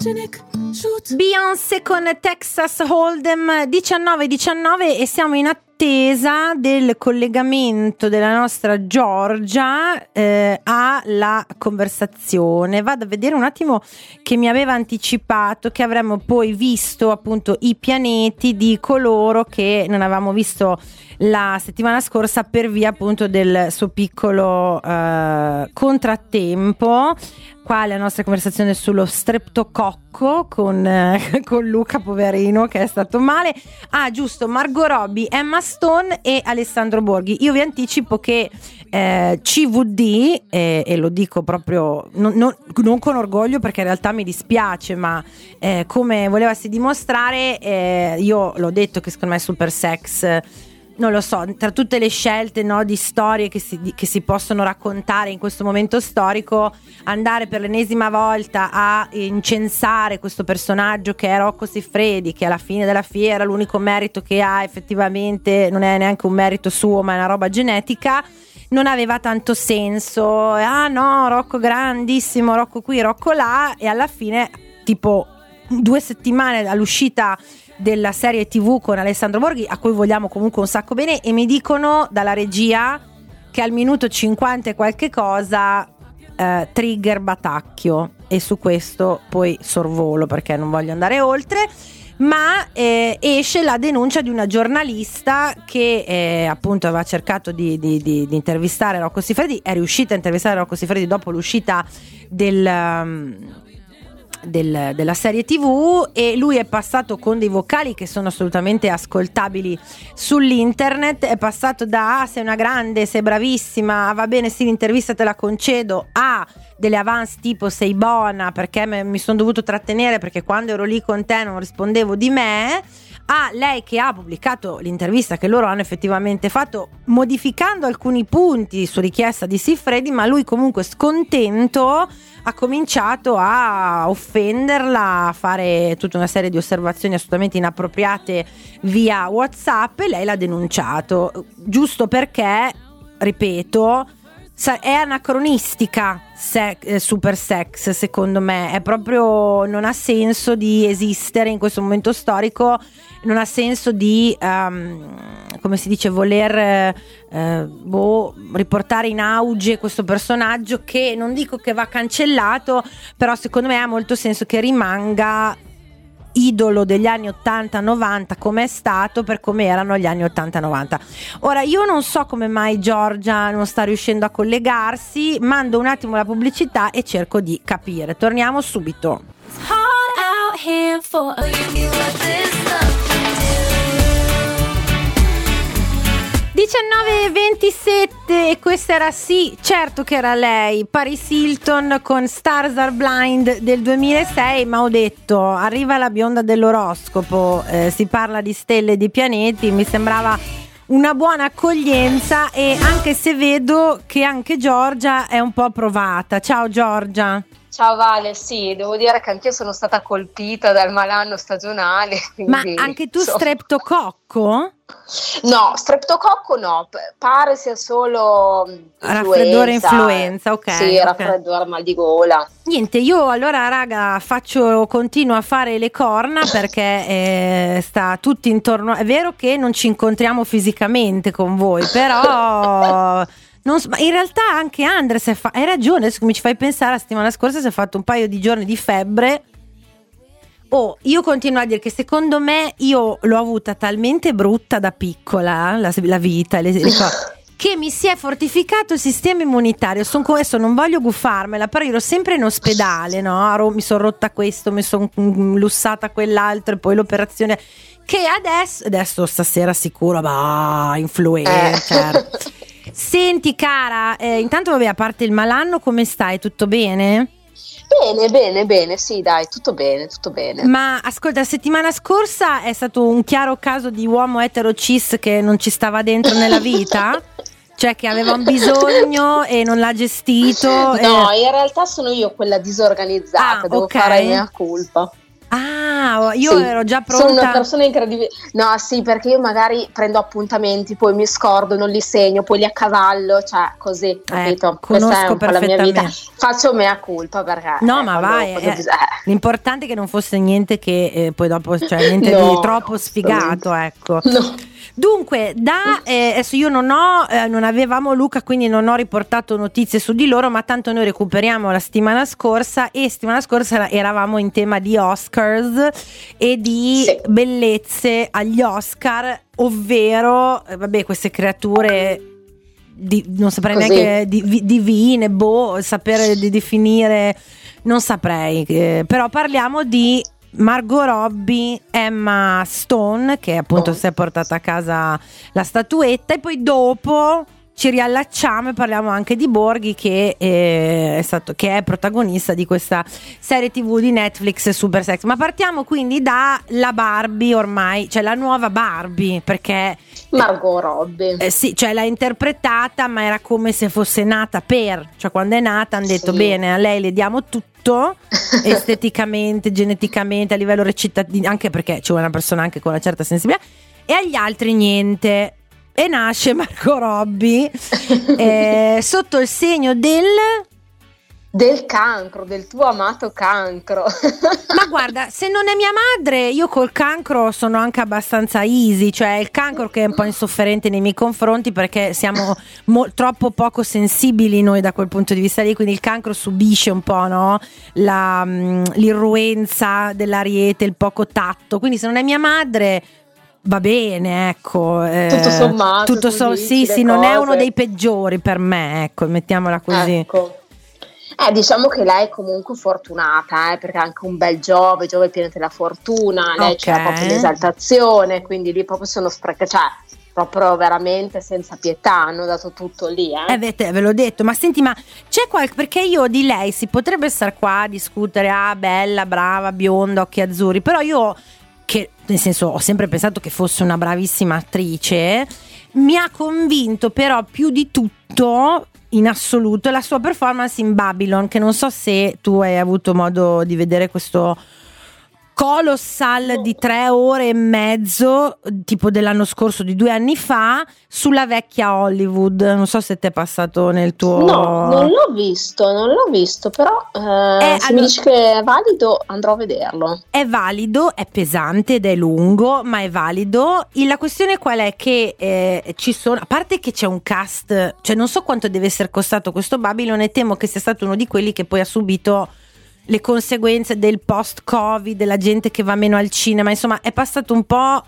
Beyoncé con Texas Hold'em, diciannove diciannove, e siamo in attesa attesa del collegamento della nostra Giorgia eh, alla conversazione. Vado a vedere un attimo che mi aveva anticipato che avremmo poi visto appunto i pianeti di coloro che non avevamo visto la settimana scorsa per via appunto del suo piccolo eh, contrattempo. Qua la nostra conversazione sullo streptococco con, eh, con Luca poverino che è stato male. Ah giusto, Margot Robbie, Emma Stone e Alessandro Borghi. Io vi anticipo che eh, C V D eh, e lo dico proprio non, non, non con orgoglio perché in realtà mi dispiace, ma eh, come volevasi dimostrare eh, io l'ho detto che secondo me Super Sex, non lo so, tra tutte le scelte, no, di storie che si, di, che si possono raccontare in questo momento storico, andare per l'ennesima volta a incensare questo personaggio che è Rocco Siffredi, che alla fine della fiera l'unico merito che ha effettivamente non è neanche un merito suo ma è una roba genetica, non aveva tanto senso. Ah no, Rocco grandissimo, Rocco qui, Rocco là, e alla fine tipo due settimane all'uscita della serie tivù con Alessandro Borghi, a cui vogliamo comunque un sacco bene, e mi dicono dalla regia che al minuto cinquanta e qualche cosa eh, trigger Batacchio, e su questo poi sorvolo perché non voglio andare oltre, ma eh, esce la denuncia di una giornalista che eh, appunto aveva cercato di, di, di, di intervistare Rocco Siffredi, è riuscita a intervistare Rocco Siffredi dopo l'uscita del... Um, Del, della serie tivù, e lui è passato con dei vocali che sono assolutamente ascoltabili sull'internet, è passato da ah, sei una grande, sei bravissima, ah, va bene sì l'intervista te la concedo, a delle avance tipo sei buona perché me, mi sono dovuto trattenere perché quando ero lì con te non rispondevo di me, a lei che ha pubblicato l'intervista che loro hanno effettivamente fatto modificando alcuni punti su richiesta di Siffredi, ma lui comunque scontento ha cominciato a offenderla, a fare tutta una serie di osservazioni assolutamente inappropriate via WhatsApp, e lei l'ha denunciato, giusto perché, ripeto, è anacronistica se, eh, Super Sex, secondo me è proprio, non ha senso di esistere in questo momento storico, non ha senso di um, come si dice, voler eh, boh, riportare in auge questo personaggio che non dico che va cancellato, però secondo me ha molto senso che rimanga idolo degli anni ottanta novanta come è stato, per come erano gli anni ottanta novanta. Ora io non so come mai Giorgia non sta riuscendo a collegarsi, mando un attimo la pubblicità e cerco di capire. Torniamo subito. diciannove e ventisette, e questa era, sì, certo che era lei, Paris Hilton con Stars Are Blind del duemilasei, ma ho detto arriva la bionda dell'oroscopo, eh, si parla di stelle e di pianeti, mi sembrava una buona accoglienza, e anche se vedo che anche Giorgia è un po' provata. Ciao Giorgia. Ciao Vale, sì, devo dire che anch'io sono stata colpita dal malanno stagionale. Quindi, ma anche tu insomma. Streptococco? No, streptococco no, pare sia solo raffreddore influenza, ok. Sì, okay. raffreddore, mal di gola. Niente, io allora raga faccio, continuo a fare le corna perché eh, sta tutti intorno, è vero che non ci incontriamo fisicamente con voi, però... Non, in realtà anche Andres fa, hai ragione, adesso mi ci fai pensare, la settimana scorsa si è fatto un paio di giorni di febbre. Oh, io continuo a dire che secondo me io l'ho avuta talmente brutta da piccola, la, la vita, le, le cose, che mi si è fortificato il sistema immunitario. Son, adesso non voglio guffarmela, però io ero sempre in ospedale, no? Mi sono rotta questo, mi sono lussata quell'altro, e poi l'operazione, che adesso, adesso stasera sicuro, bah, influenza. Eh. Senti cara, eh, intanto vabbè, a parte il malanno, come stai? Tutto bene? Bene, bene, bene, sì dai, tutto bene, tutto bene. Ma ascolta, la settimana scorsa è stato un chiaro caso di uomo etero cis che non ci stava dentro nella vita? Cioè che aveva un bisogno e non l'ha gestito? No, e... in realtà sono io quella disorganizzata, ah, devo okay. fare la mia colpa. Ah, io sì, ero già pronta. Sono una persona incredibile. No, sì, perché io magari prendo appuntamenti, poi mi scordo, non li segno, poi li accavallo, cioè così, capito? Eh, conosco Questa è un po' la mia vita. perfettamente. Faccio mea culpa perché no, eh, ma quando, vai, quando eh, bisogna, eh. l'importante è che non fosse niente che eh, poi dopo, cioè niente no, di troppo sfigato, ecco. No. Dunque, da eh, adesso io non ho, eh, non avevamo Luca, quindi non ho riportato notizie su di loro, ma tanto noi recuperiamo la settimana scorsa e settimana scorsa eravamo in tema di Oscars e di sì. bellezze agli Oscar, ovvero, eh, vabbè, queste creature di, non saprei Così. neanche di, divine, boh, sapere di definire, non saprei, eh, però parliamo di Margot Robbie, Emma Stone, che appunto Oh. si è portata a casa la statuetta, e poi dopo ci riallacciamo e parliamo anche di Borghi, che è, è stato, che è protagonista di questa serie tv di Netflix Super Sex. Ma partiamo quindi dalla Barbie, ormai, cioè la nuova Barbie, perché Margot Robbie. eh, sì, cioè l'ha interpretata, ma era come se fosse nata per, cioè quando è nata hanno detto Sì. bene, a lei le diamo tutto esteticamente, geneticamente, a livello recitativo, anche perché c'è una persona anche con una certa sensibilità, e agli altri niente. E nasce Margot Robbie eh, sotto il segno del... Del cancro, del tuo amato cancro. Ma guarda, se non è mia madre, io col cancro sono anche abbastanza easy, cioè il cancro che è un po' insofferente nei miei confronti perché siamo mo- troppo poco sensibili noi da quel punto di vista lì, quindi il cancro subisce un po', no? La, mh, l'irruenza dell'ariete, il poco tatto, quindi se non è mia madre... Va bene, ecco. Eh, Tutto sommato, tutto tu so- dici sì, le sì, non è cose. uno dei peggiori per me, ecco, mettiamola così. Ecco. Eh, diciamo che lei è comunque fortunata, eh, perché ha anche un bel Giove, Giove è pieno della fortuna, lei Ok. c'è proprio l'esaltazione, quindi lì proprio sono sprecate, cioè proprio veramente senza pietà, hanno dato tutto lì. Eh. Eh, ve, ve l'ho detto, ma senti, ma c'è qualche, perché io di lei si potrebbe stare qua a discutere, ah, bella, brava, bionda, occhi azzurri, però io... che nel senso ho sempre pensato che fosse una bravissima attrice, mi ha convinto però più di tutto in assoluto la sua performance in Babylon, che non so se tu hai avuto modo di vedere questo Colossal di tre ore e mezzo, tipo dell'anno scorso, di due anni fa, sulla vecchia Hollywood. Non so se ti è passato nel tuo... No, non l'ho visto, non l'ho visto, però eh, Eh, se allora- mi dici che è valido andrò a vederlo. È valido, è pesante ed è lungo, ma è valido. E la questione qual è? Che eh, ci sono, a parte che c'è un cast, cioè non so quanto deve essere costato questo Babylon, e temo che sia stato uno di quelli che poi ha subito le conseguenze del post-Covid, della gente che va meno al cinema, insomma è passato un po'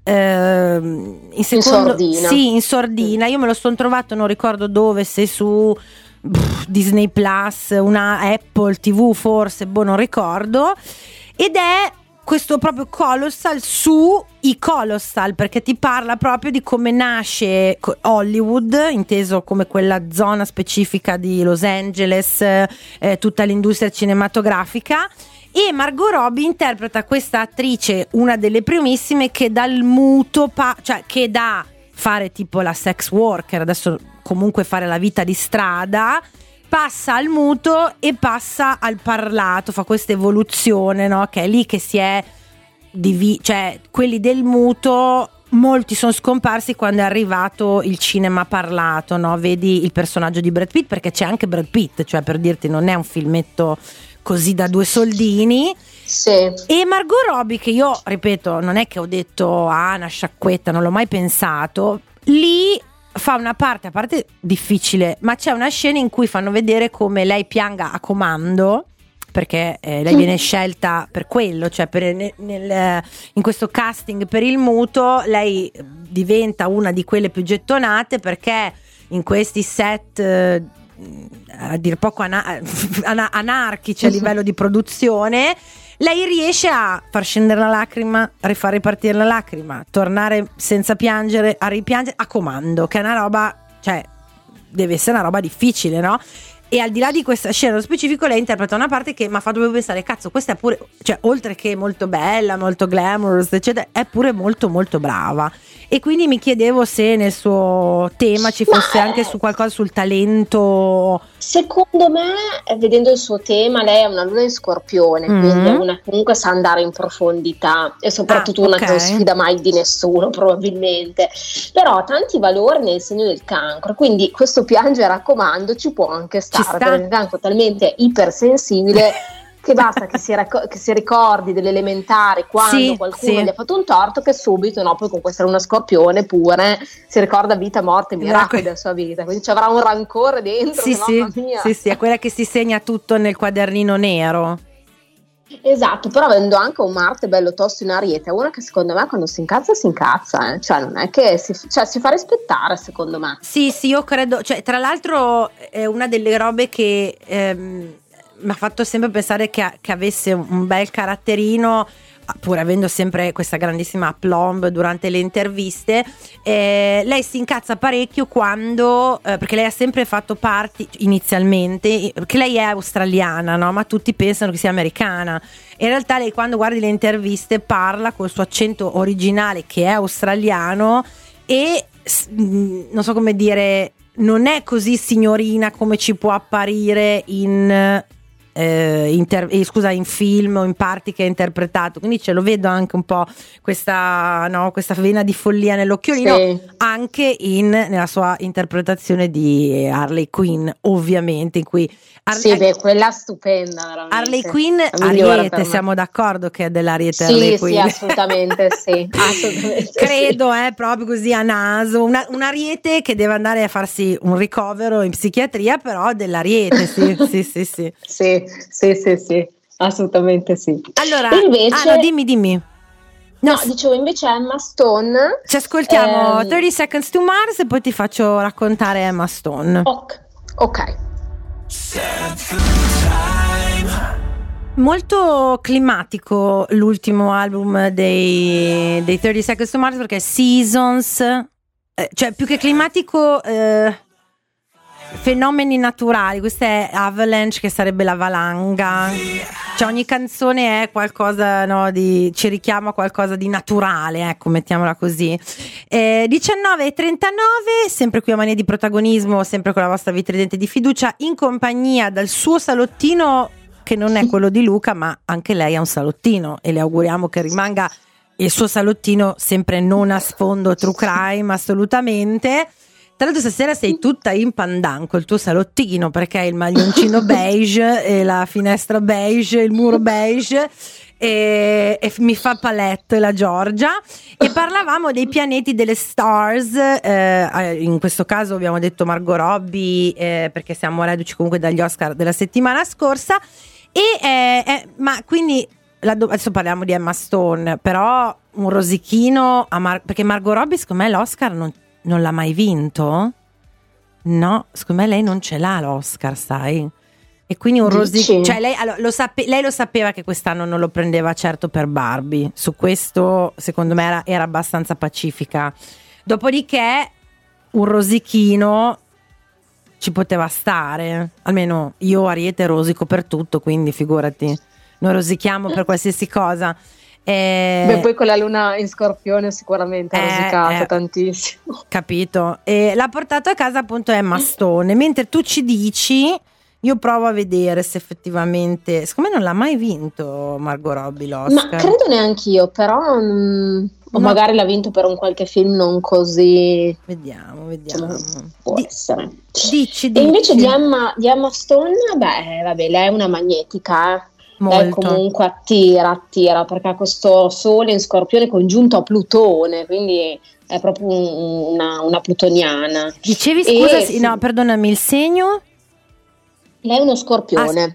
ehm, in secondo, sordina. Sì, in sordina. Io me lo sono trovato, non ricordo dove, se su pff, Disney Plus, una Apple tivù forse, boh, non ricordo, ed è questo proprio Colossal su i Colossal, perché ti parla proprio di come nasce Hollywood, inteso come quella zona specifica di Los Angeles, eh, tutta l'industria cinematografica. E Margot Robbie interpreta questa attrice, una delle primissime, che dal muto, pa- cioè che da fare tipo la sex worker, adesso comunque fare la vita di strada, passa al muto e passa al parlato, fa questa evoluzione, no? Che è lì che si è divi- cioè quelli del muto molti sono scomparsi quando è arrivato il cinema parlato, no? Vedi il personaggio di Brad Pitt, perché c'è anche Brad Pitt, cioè per dirti non è un filmetto così da due soldini. Sì. E Margot Robbie, che io ripeto non è che ho detto ah, una sciacquetta, non l'ho mai pensato, lì fa una parte, a parte difficile, ma c'è una scena in cui fanno vedere come lei pianga a comando, perché eh, lei viene scelta per quello, cioè per, nel, nel, in questo casting per il muto lei diventa una di quelle più gettonate, perché in questi set eh, a dir poco ana- ana- anarchici a livello di produzione, lei riesce a far scendere la lacrima, a rifar ripartire la lacrima, tornare senza piangere, a ripiangere a comando, che è una roba, cioè deve essere una roba difficile, no? E al di là di questa scena nello specifico, lei interpreta una parte che mi ha fatto proprio pensare, cazzo, questa è pure, cioè oltre che molto bella, molto glamorous, eccetera, è pure molto molto brava. E quindi mi chiedevo se nel suo tema ci fosse Ma, anche su qualcosa sul talento. Secondo me, vedendo il suo tema, lei è una luna in Scorpione, Mm. quindi è una che comunque sa andare in profondità e soprattutto Ah, una ok. che non sfida mai di nessuno probabilmente, però ha tanti valori nel segno del cancro, quindi questo piangere a comando ci può anche Ci stare, sta. perché il cancro è talmente ipersensibile che basta che si, racco- che si ricordi dell'elementare quando Sì, qualcuno sì. gli ha fatto un torto, che subito, no, poi con questo uno scorpione pure si ricorda vita, morte e miracoli della sua vita, quindi ci avrà un rancore dentro, Sì, che sì, mamma mia. sì, sì, è quella che si segna tutto nel quadernino nero. Esatto, però avendo anche un Marte bello tosto in Ariete, è una che secondo me quando si incazza si incazza, eh. Cioè non è che si, cioè, si fa rispettare, secondo me. Sì, sì, io credo, cioè tra l'altro è una delle robe che ehm, mi ha fatto sempre pensare che, che avesse un bel caratterino, pur avendo sempre questa grandissima aplomb durante le interviste. Eh, lei si incazza parecchio quando, eh, perché lei ha sempre fatto parte inizialmente, perché lei è australiana, no? Ma tutti pensano che sia americana. In realtà lei, quando guardi le interviste, parla col suo accento originale che è australiano e non so come dire, non è così signorina come ci può apparire in Eh, inter- eh, scusa in film o in parti che ha interpretato, quindi ce lo vedo anche un po' questa, no, questa vena di follia nell'occhiolino, Sì. anche in, nella sua interpretazione di Harley Quinn, ovviamente, in cui Har- Sì, beh, quella stupenda, veramente. Harley Quinn, La migliore Ariete, per me. siamo d'accordo che è dell'Ariete Sì, Harley sì, Quinn. assolutamente sì, assolutamente Credo, eh, proprio così a naso, una, un Ariete che deve andare a farsi un ricovero in psichiatria, però dell'Ariete, sì, sì, sì, sì. Sì, sì, sì, sì, assolutamente sì. Allora, E invece, ah, no, dimmi, dimmi. no, s- dicevo invece Emma Stone. Ci ascoltiamo ehm, thirty Seconds to Mars e poi ti faccio raccontare Emma Stone. ok, ok. Molto climatico l'ultimo album dei, dei thirty Seconds to Mars, perché Seasons, eh, cioè più che climatico, eh, fenomeni naturali. Questa è Avalanche, che sarebbe la valanga. Cioè ogni canzone è qualcosa, no, di, ci richiama a qualcosa di naturale, ecco, mettiamola così. eh, diciannove e trentanove, sempre qui a Mania di Protagonismo, sempre con la vostra vitridente di fiducia, in compagnia dal suo salottino, che non è quello di Luca, ma anche lei ha un salottino e le auguriamo che rimanga il suo salottino sempre non a sfondo true crime, assolutamente. Tra l'altro stasera sei tutta in pandan col tuo salottino, perché hai il maglioncino beige e la finestra beige, il muro beige, e, e mi fa palette la Giorgia. E parlavamo dei pianeti delle stars, eh, in questo caso abbiamo detto Margot Robbie, eh, perché siamo reduci comunque dagli Oscar della settimana scorsa. E eh, eh, ma quindi la do- adesso parliamo di Emma Stone, però un rosichino a Mar- perché Margot Robbie secondo me l'Oscar non, non l'ha mai vinto, no, secondo me lei non ce l'ha l'Oscar, sai, e quindi un rosichino, cioè lei, allora, lo sape- lei lo sapeva che quest'anno non lo prendeva certo per Barbie, su questo secondo me era, era abbastanza pacifica. Dopodiché un rosichino ci poteva stare, almeno io Ariete rosico per tutto, quindi figurati, noi rosichiamo per qualsiasi cosa. E... Beh, poi con la luna in Scorpione sicuramente ha Eh, rosicato eh. tantissimo. Capito? E l'ha portato a casa appunto Emma Stone, mentre tu ci dici, io provo a vedere se effettivamente, secondo me non l'ha mai vinto Margot Robbie l'Oscar. Ma credo neanch'io, però mm, o No. magari l'ha vinto per un qualche film non così, Vediamo, vediamo. insomma, può Di- essere. Dici, E dici. invece di Emma, di Emma Stone, beh, vabbè, lei è una magnetica, eh. Lei Molto. comunque attira, attira, perché ha questo sole in Scorpione congiunto a Plutone, quindi è proprio un- una, una plutoniana. Dicevi, E scusa, sì, sì, no, perdonami, il segno? lei è uno Scorpione.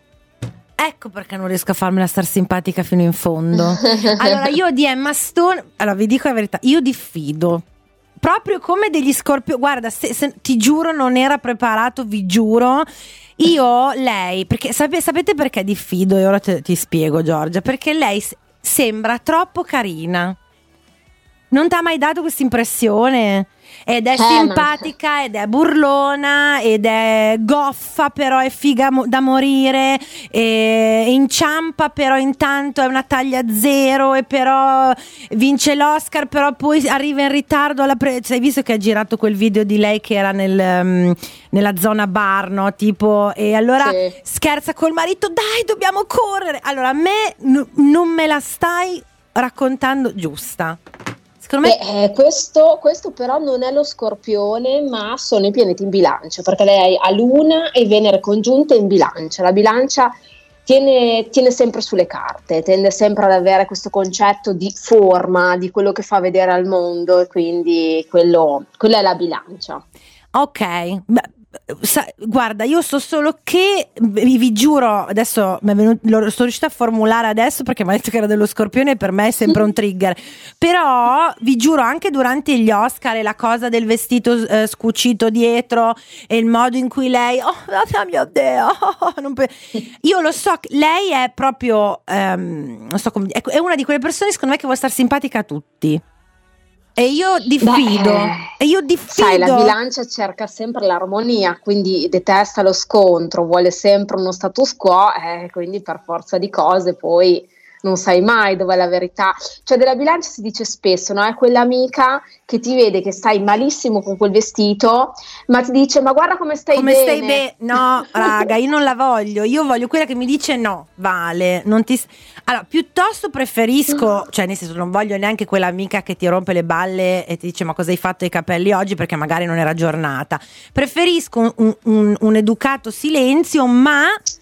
Ecco perché non riesco a farmela star simpatica fino in fondo. Allora, io di Emma Stone, allora vi dico la verità, io diffido. Proprio come degli scorpioni. Guarda, se, se- ti giuro, non era preparato, vi giuro. Io, lei, perché sape- sapete perché diffido? E ora te- ti spiego, Giorgia. Perché lei s- sembra troppo carina. Non ti ha mai dato questa impressione? Ed è Eh, ma- simpatica, ed è burlona, ed è goffa, però è figa mo- da morire, e inciampa, però intanto è una taglia zero, e però vince l'Oscar, però poi arriva in ritardo alla pre- cioè, hai visto che ha girato quel video di lei che era nel, um, nella zona bar, no? Tipo, e allora Sì. scherza col marito, dai, dobbiamo correre. Allora, a me n- non me la stai raccontando giusta. Secondo me Beh, eh, questo, questo però non è lo Scorpione, ma sono i pianeti in bilancia, perché lei ha Luna e Venere congiunte in bilancia. La bilancia tiene, tiene sempre sulle carte, tende sempre ad avere questo concetto di forma, di quello che fa vedere al mondo, e quindi quello, quella è la bilancia. Ok, beh, sa, guarda, io so solo che vi, vi giuro, adesso mi è venuto, lo sto riuscita a formulare adesso perché mi ha detto che era dello Scorpione e per me è sempre un trigger, però vi giuro anche durante gli Oscar e la cosa del vestito eh, scucito dietro e il modo in cui lei, oh mio Dio, oh, non pe- io lo so, lei è proprio um, non so come, è, è una di quelle persone secondo me che vuole stare simpatica a tutti. E io diffido, Beh, e io diffido. Sai, la bilancia cerca sempre l'armonia, quindi detesta lo scontro, vuole sempre uno status quo, eh, quindi per forza di cose poi non sai mai dov'è la verità. Cioè della bilancia si dice spesso, no? È quell'amica che ti vede che stai malissimo con quel vestito, ma ti dice ma guarda come stai come bene. stai bene? No, raga, io non la voglio, io voglio quella che mi dice no, Vale, non ti... Allora, piuttosto preferisco, cioè nel senso non voglio neanche quell'amica che ti rompe le balle e ti dice ma cosa hai fatto ai capelli oggi perché magari non era giornata. Preferisco un, un, un educato silenzio, ma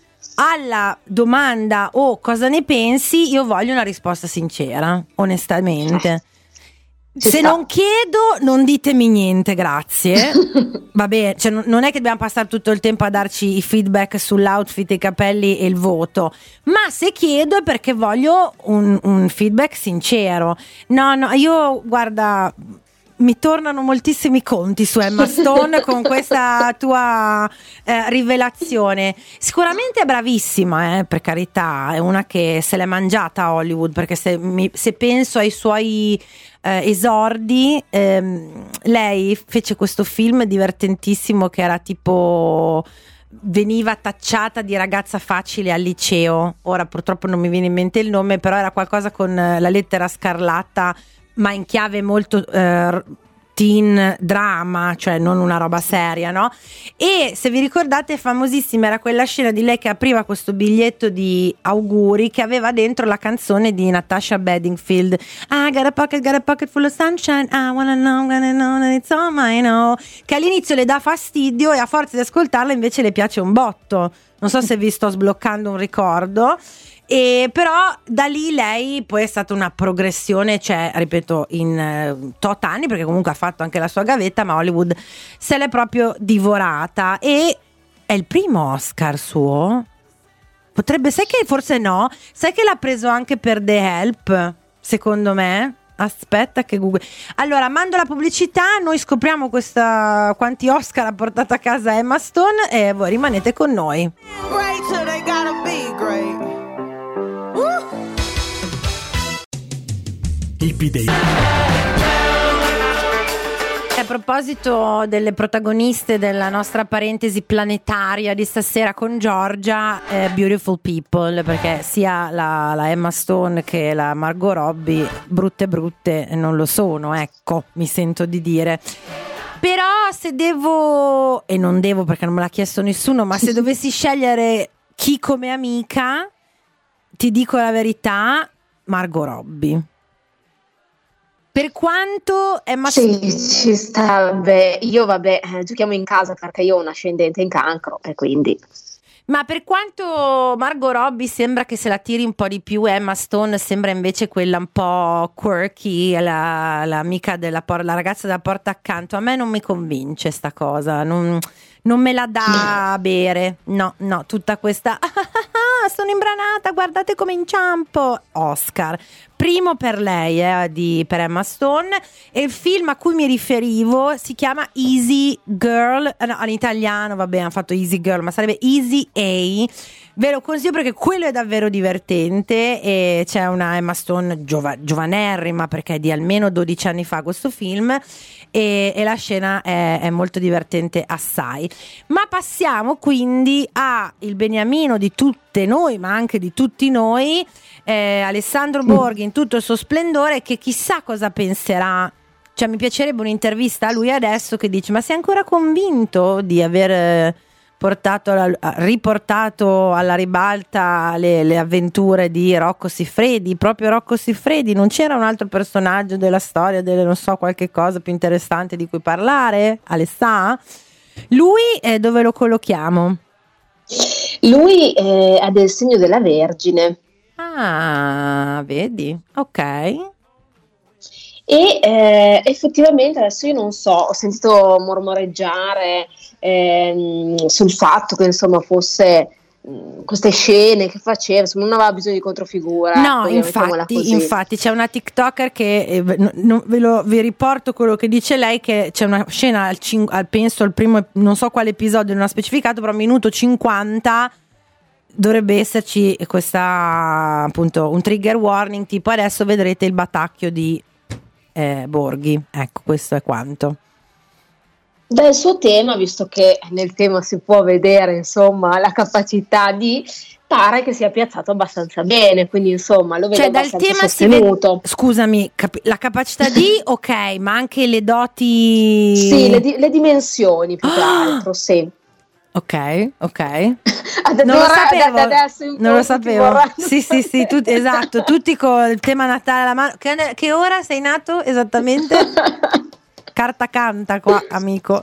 alla domanda o oh, cosa ne pensi, io voglio una risposta sincera, onestamente. Ci Se sta. non chiedo, non ditemi niente, grazie. Vabbè, cioè, non è che dobbiamo passare tutto il tempo a darci i feedback sull'outfit, i capelli e il voto, ma se chiedo è perché voglio un, un feedback sincero. No, no, io guarda, mi tornano moltissimi conti su Emma Stone con questa tua eh, rivelazione. Sicuramente è bravissima, eh, per carità, è una che se l'è mangiata a Hollywood, perché se, mi, se penso ai suoi eh, esordi, ehm, lei fece questo film divertentissimo che era tipo... veniva tacciata di ragazza facile al liceo, ora purtroppo non mi viene in mente il nome, però era qualcosa con la lettera scarlatta, ma in chiave molto eh, teen drama, cioè non una roba seria, no? E se vi ricordate, famosissima era quella scena di lei che apriva questo biglietto di auguri che aveva dentro la canzone di Natasha Bedingfield, I got a pocket, got a pocket full of sunshine, I wanna know, wanna know that it's all mine, oh, che all'inizio le dà fastidio e a forza di ascoltarla invece le piace un botto. Non so se vi sto sbloccando un ricordo. E però da lì lei poi è stata una progressione, cioè ripeto in uh, tot anni, perché comunque ha fatto anche la sua gavetta, ma Hollywood se l'è proprio divorata e è il primo Oscar suo. Potrebbe, sai che forse no, sai che l'ha preso anche per The Help, secondo me. Aspetta che Google. Allora mando la pubblicità, noi scopriamo questa, quanti Oscar ha portato a casa Emma Stone e voi rimanete con noi. Great, so they gotta be great. Il P-Day. A proposito delle protagoniste della nostra parentesi planetaria di stasera con Giorgia, eh, Beautiful People, perché sia la, la Emma Stone che la Margot Robbie brutte brutte non lo sono, ecco, mi sento di dire. Però se devo, e non devo perché non me l'ha chiesto nessuno, ma se dovessi scegliere chi come amica, ti dico la verità, Margot Robbie. Per quanto Emma Sì, ci sta, beh, io vabbè, eh, giochiamo in casa perché io ho un ascendente in Cancro e quindi... Ma per quanto Margot Robbie sembra che se la tiri un po' di più, Emma Stone sembra invece quella un po' quirky, la, l'amica della por- la ragazza della porta accanto, a me non mi convince sta cosa, non, non me la dà a bere, no, no, tutta questa... sono imbranata, guardate come inciampo. Oscar primo per lei, eh, di, per Emma Stone, e il film a cui mi riferivo si chiama Easy Girl, eh, no, in italiano vabbè hanno fatto Easy Girl, ma sarebbe Easy A. Ve lo consiglio perché quello è davvero divertente e c'è una Emma Stone giova- giovanerrima perché è di almeno dodici anni fa questo film e, e la scena è, è molto divertente assai. Ma passiamo quindi a il beniamino di tutte noi ma anche di tutti noi, eh, Alessandro Borghi in tutto il suo splendore, che chissà cosa penserà. Cioè mi piacerebbe un'intervista a lui adesso che dice: ma sei ancora convinto di aver portato alla, riportato alla ribalta le, le avventure di Rocco Siffredi, proprio Rocco Siffredi? Non c'era un altro personaggio della storia, delle, non so, qualche cosa più interessante di cui parlare? Alessà? Lui eh, dove lo collochiamo? Lui eh, ha del segno della Vergine. Ah, vedi, ok. E eh, effettivamente adesso io non so, ho sentito mormoreggiare ehm, sul fatto che insomma fosse mh, queste scene che faceva, insomma, non aveva bisogno di controfigura. No, ecco, mettiamola infatti, così. infatti c'è una TikToker che eh, v- non- ve lo vi riporto quello che dice lei, che c'è una scena al, cin- al penso al primo, non so quale episodio, non ha specificato, però minuto cinquanta dovrebbe esserci questa, appunto, un trigger warning tipo adesso vedrete il batacchio di eh, Borghi. Ecco, questo è quanto. Dal suo tema, visto che nel tema si può vedere insomma la capacità di, pare che sia piazzato abbastanza bene, quindi insomma lo vedo Cioè dal abbastanza tema si vede, sostenuto. scusami, capi- la capacità di ok, ma anche le doti. Sì, le, di- le dimensioni più che Ah! altro, sì. Ok, ok. Ad- Non lo ora, sapevo, da- da adesso in non lo poi tutti sapevo. vorranno Sì, sì, sì, tutti, esatto, tutti con il tema Natale alla mano. Che, che ora sei nato esattamente? Carta canta qua, amico.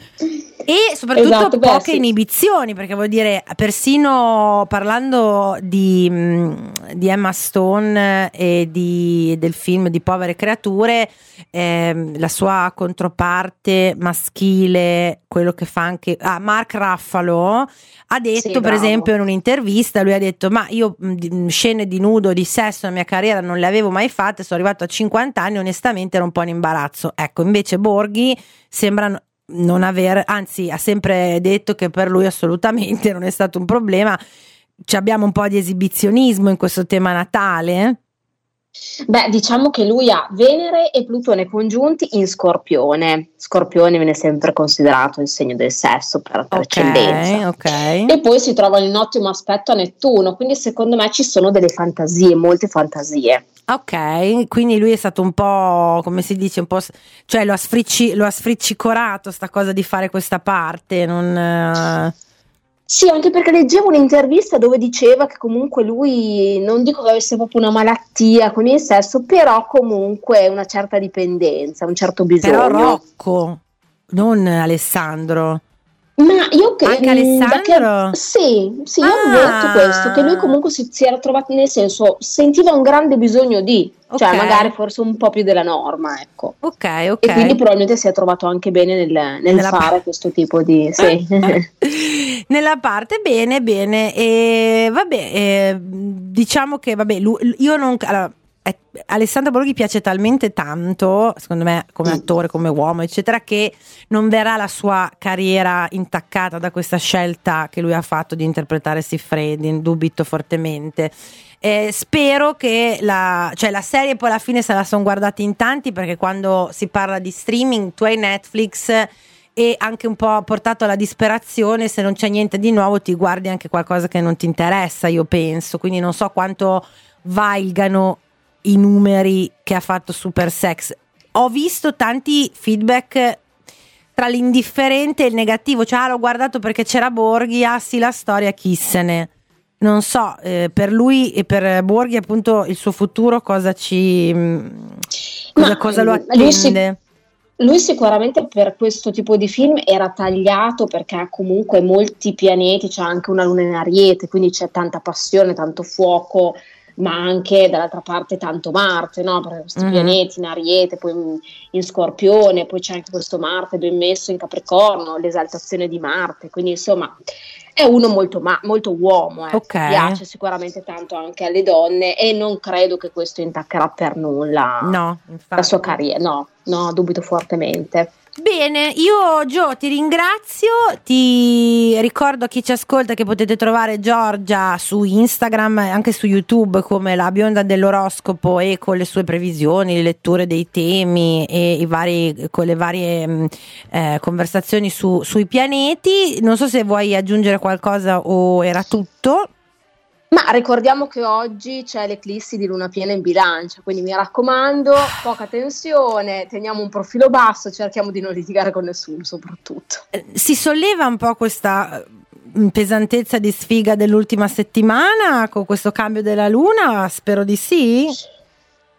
E soprattutto Esatto, beh, poche sì. inibizioni, perché vuol dire, persino parlando di, mh, di Emma Stone e di, del film di Povere Creature, ehm, la sua controparte maschile, quello che fa anche ah, Mark Ruffalo, ha detto, Sì, per bravo. esempio, in un'intervista, lui ha detto: ma io mh, di- scene di nudo, di sesso nella mia carriera non le avevo mai fatte, sono arrivato a cinquanta anni, onestamente era un po' in imbarazzo. Ecco, invece Borghi sembra non aver, anzi ha sempre detto che per lui assolutamente non è stato un problema. Ci abbiamo un po' di esibizionismo in questo tema Natale. Beh, diciamo che lui ha Venere e Plutone congiunti in Scorpione. Scorpione viene sempre considerato il segno del sesso per, per Ok, eccellenza. ok. E poi si trova in un ottimo aspetto a Nettuno, quindi secondo me ci sono delle fantasie, molte fantasie. Ok, quindi lui è stato un po', come si dice, un po', cioè lo ha, sfricci, lo ha sfriccicorato sta cosa di fare questa parte, non... eh, Sì, anche perché leggevo un'intervista dove diceva che comunque lui, non dico che avesse proprio una malattia con il sesso, però comunque una certa dipendenza, un certo bisogno. Però Rocco, non Alessandro. Ma io che Anche mh, Alessandro? da che- sì, sì, io Ah. ho detto questo, che lui comunque si, si era trovato, nel senso, sentiva un grande bisogno di, cioè Ok. magari forse un po' più della norma, ecco. Ok, ok. E quindi probabilmente si è trovato anche bene nel, nel Nella fare pa- questo tipo di... Sì. Nella parte bene, bene. E vabbè, eh, diciamo che vabbè, lui- io non... Allora, eh, Alessandro Borghi piace talmente tanto, secondo me, come attore, come uomo, eccetera, che non verrà la sua carriera intaccata da questa scelta che lui ha fatto di interpretare Siffredi, dubito fortemente. Eh, spero che la, cioè la serie poi alla fine se la sono guardati in tanti, perché quando si parla di streaming tu hai Netflix e anche un po' portato alla disperazione, se non c'è niente di nuovo ti guardi anche qualcosa che non ti interessa, io penso, quindi non so quanto valgano i numeri che ha fatto Super Sex. Ho visto tanti feedback tra l'indifferente e il negativo, cioè ah, l'ho guardato perché c'era Borghi, ah sì la storia chi se ne... Non so, eh, per lui e per Borghi appunto il suo futuro cosa ci... mh, cosa, Ma, cosa lo mm, lui si- attende? Lui sicuramente per questo tipo di film era tagliato perché ha comunque molti pianeti, c'è anche una luna in Ariete, quindi c'è tanta passione, tanto fuoco, ma anche dall'altra parte tanto Marte, no? Perché questi Mhm. pianeti in Ariete, poi in, in Scorpione, poi c'è anche questo Marte ben messo in Capricorno, l'esaltazione di Marte, quindi insomma è uno molto, ma- molto uomo, ecco. Ok. Piace sicuramente tanto anche alle donne e non credo che questo intaccherà per nulla No, la infatti. sua carriera, no, no, dubito fortemente. Bene, io Gio ti ringrazio, ti ricordo a chi ci ascolta che potete trovare Giorgia su Instagram e anche su YouTube come la bionda dell'oroscopo e con le sue previsioni, le letture dei temi e i vari, con le varie mh, eh, conversazioni su, sui pianeti. Non so se vuoi aggiungere qualcosa o era tutto. Ma ricordiamo che oggi c'è l'eclissi di luna piena in bilancia, quindi mi raccomando, poca tensione, teniamo un profilo basso, cerchiamo di non litigare con nessuno soprattutto. Eh, Si solleva un po' questa eh, pesantezza di sfiga dell'ultima settimana con questo cambio della luna? Spero di sì.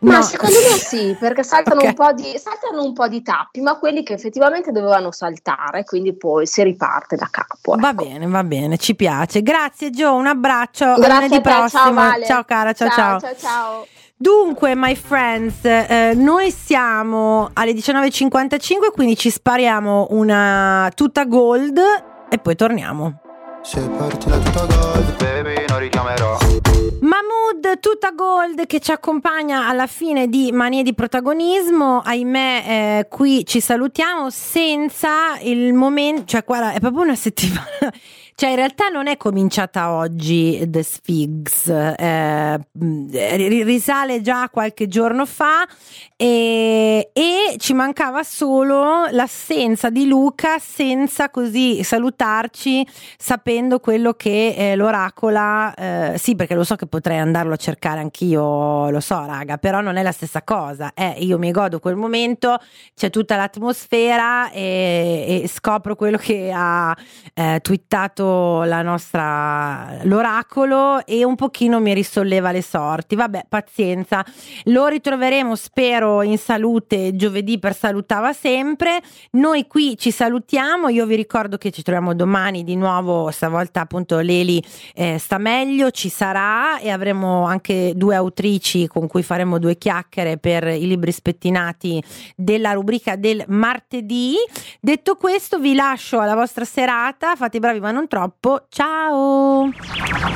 Ma No. secondo me sì, perché saltano, Ok. un po' di, saltano un po' di tappi, ma quelli che effettivamente dovevano saltare, quindi poi si riparte da capo. Va ecco. bene, va bene, ci piace. Grazie Gio, un abbraccio. A Grazie lunedì a te, ciao prossimo. Vale. Ciao cara, ciao ciao. ciao, ciao. Dunque, my friends, eh, noi siamo alle diciannove e cinquantacinque, quindi ci spariamo una tuta gold e poi torniamo. Se parti la tuta gold, baby, non richiamerò. Mahmood, tutta gold, che ci accompagna alla fine di Manie di Protagonismo. Ahimè, eh, qui ci salutiamo senza il momento, cioè guarda, è proprio una settimana. Cioè in realtà non è cominciata oggi The Sfigs, eh, risale già qualche giorno fa e, e ci mancava solo l'assenza di Luca senza così salutarci, sapendo quello che eh, l'oracola, eh, sì, perché lo so che potrei andarlo a cercare anch'io, lo so raga, però non è la stessa cosa, eh, io mi godo quel momento, c'è tutta l'atmosfera e, e scopro quello che ha eh, twittato la nostra l'oracolo e un pochino mi risolleva le sorti. Vabbè, pazienza, lo ritroveremo spero in salute giovedì per Salutava Sempre. Noi qui ci salutiamo, io vi ricordo che ci troviamo domani di nuovo, stavolta appunto Leli eh, sta meglio, ci sarà e avremo anche due autrici con cui faremo due chiacchiere per i libri spettinati della rubrica del martedì. Detto questo vi lascio alla vostra serata, fate i bravi ma non troppo, ciao!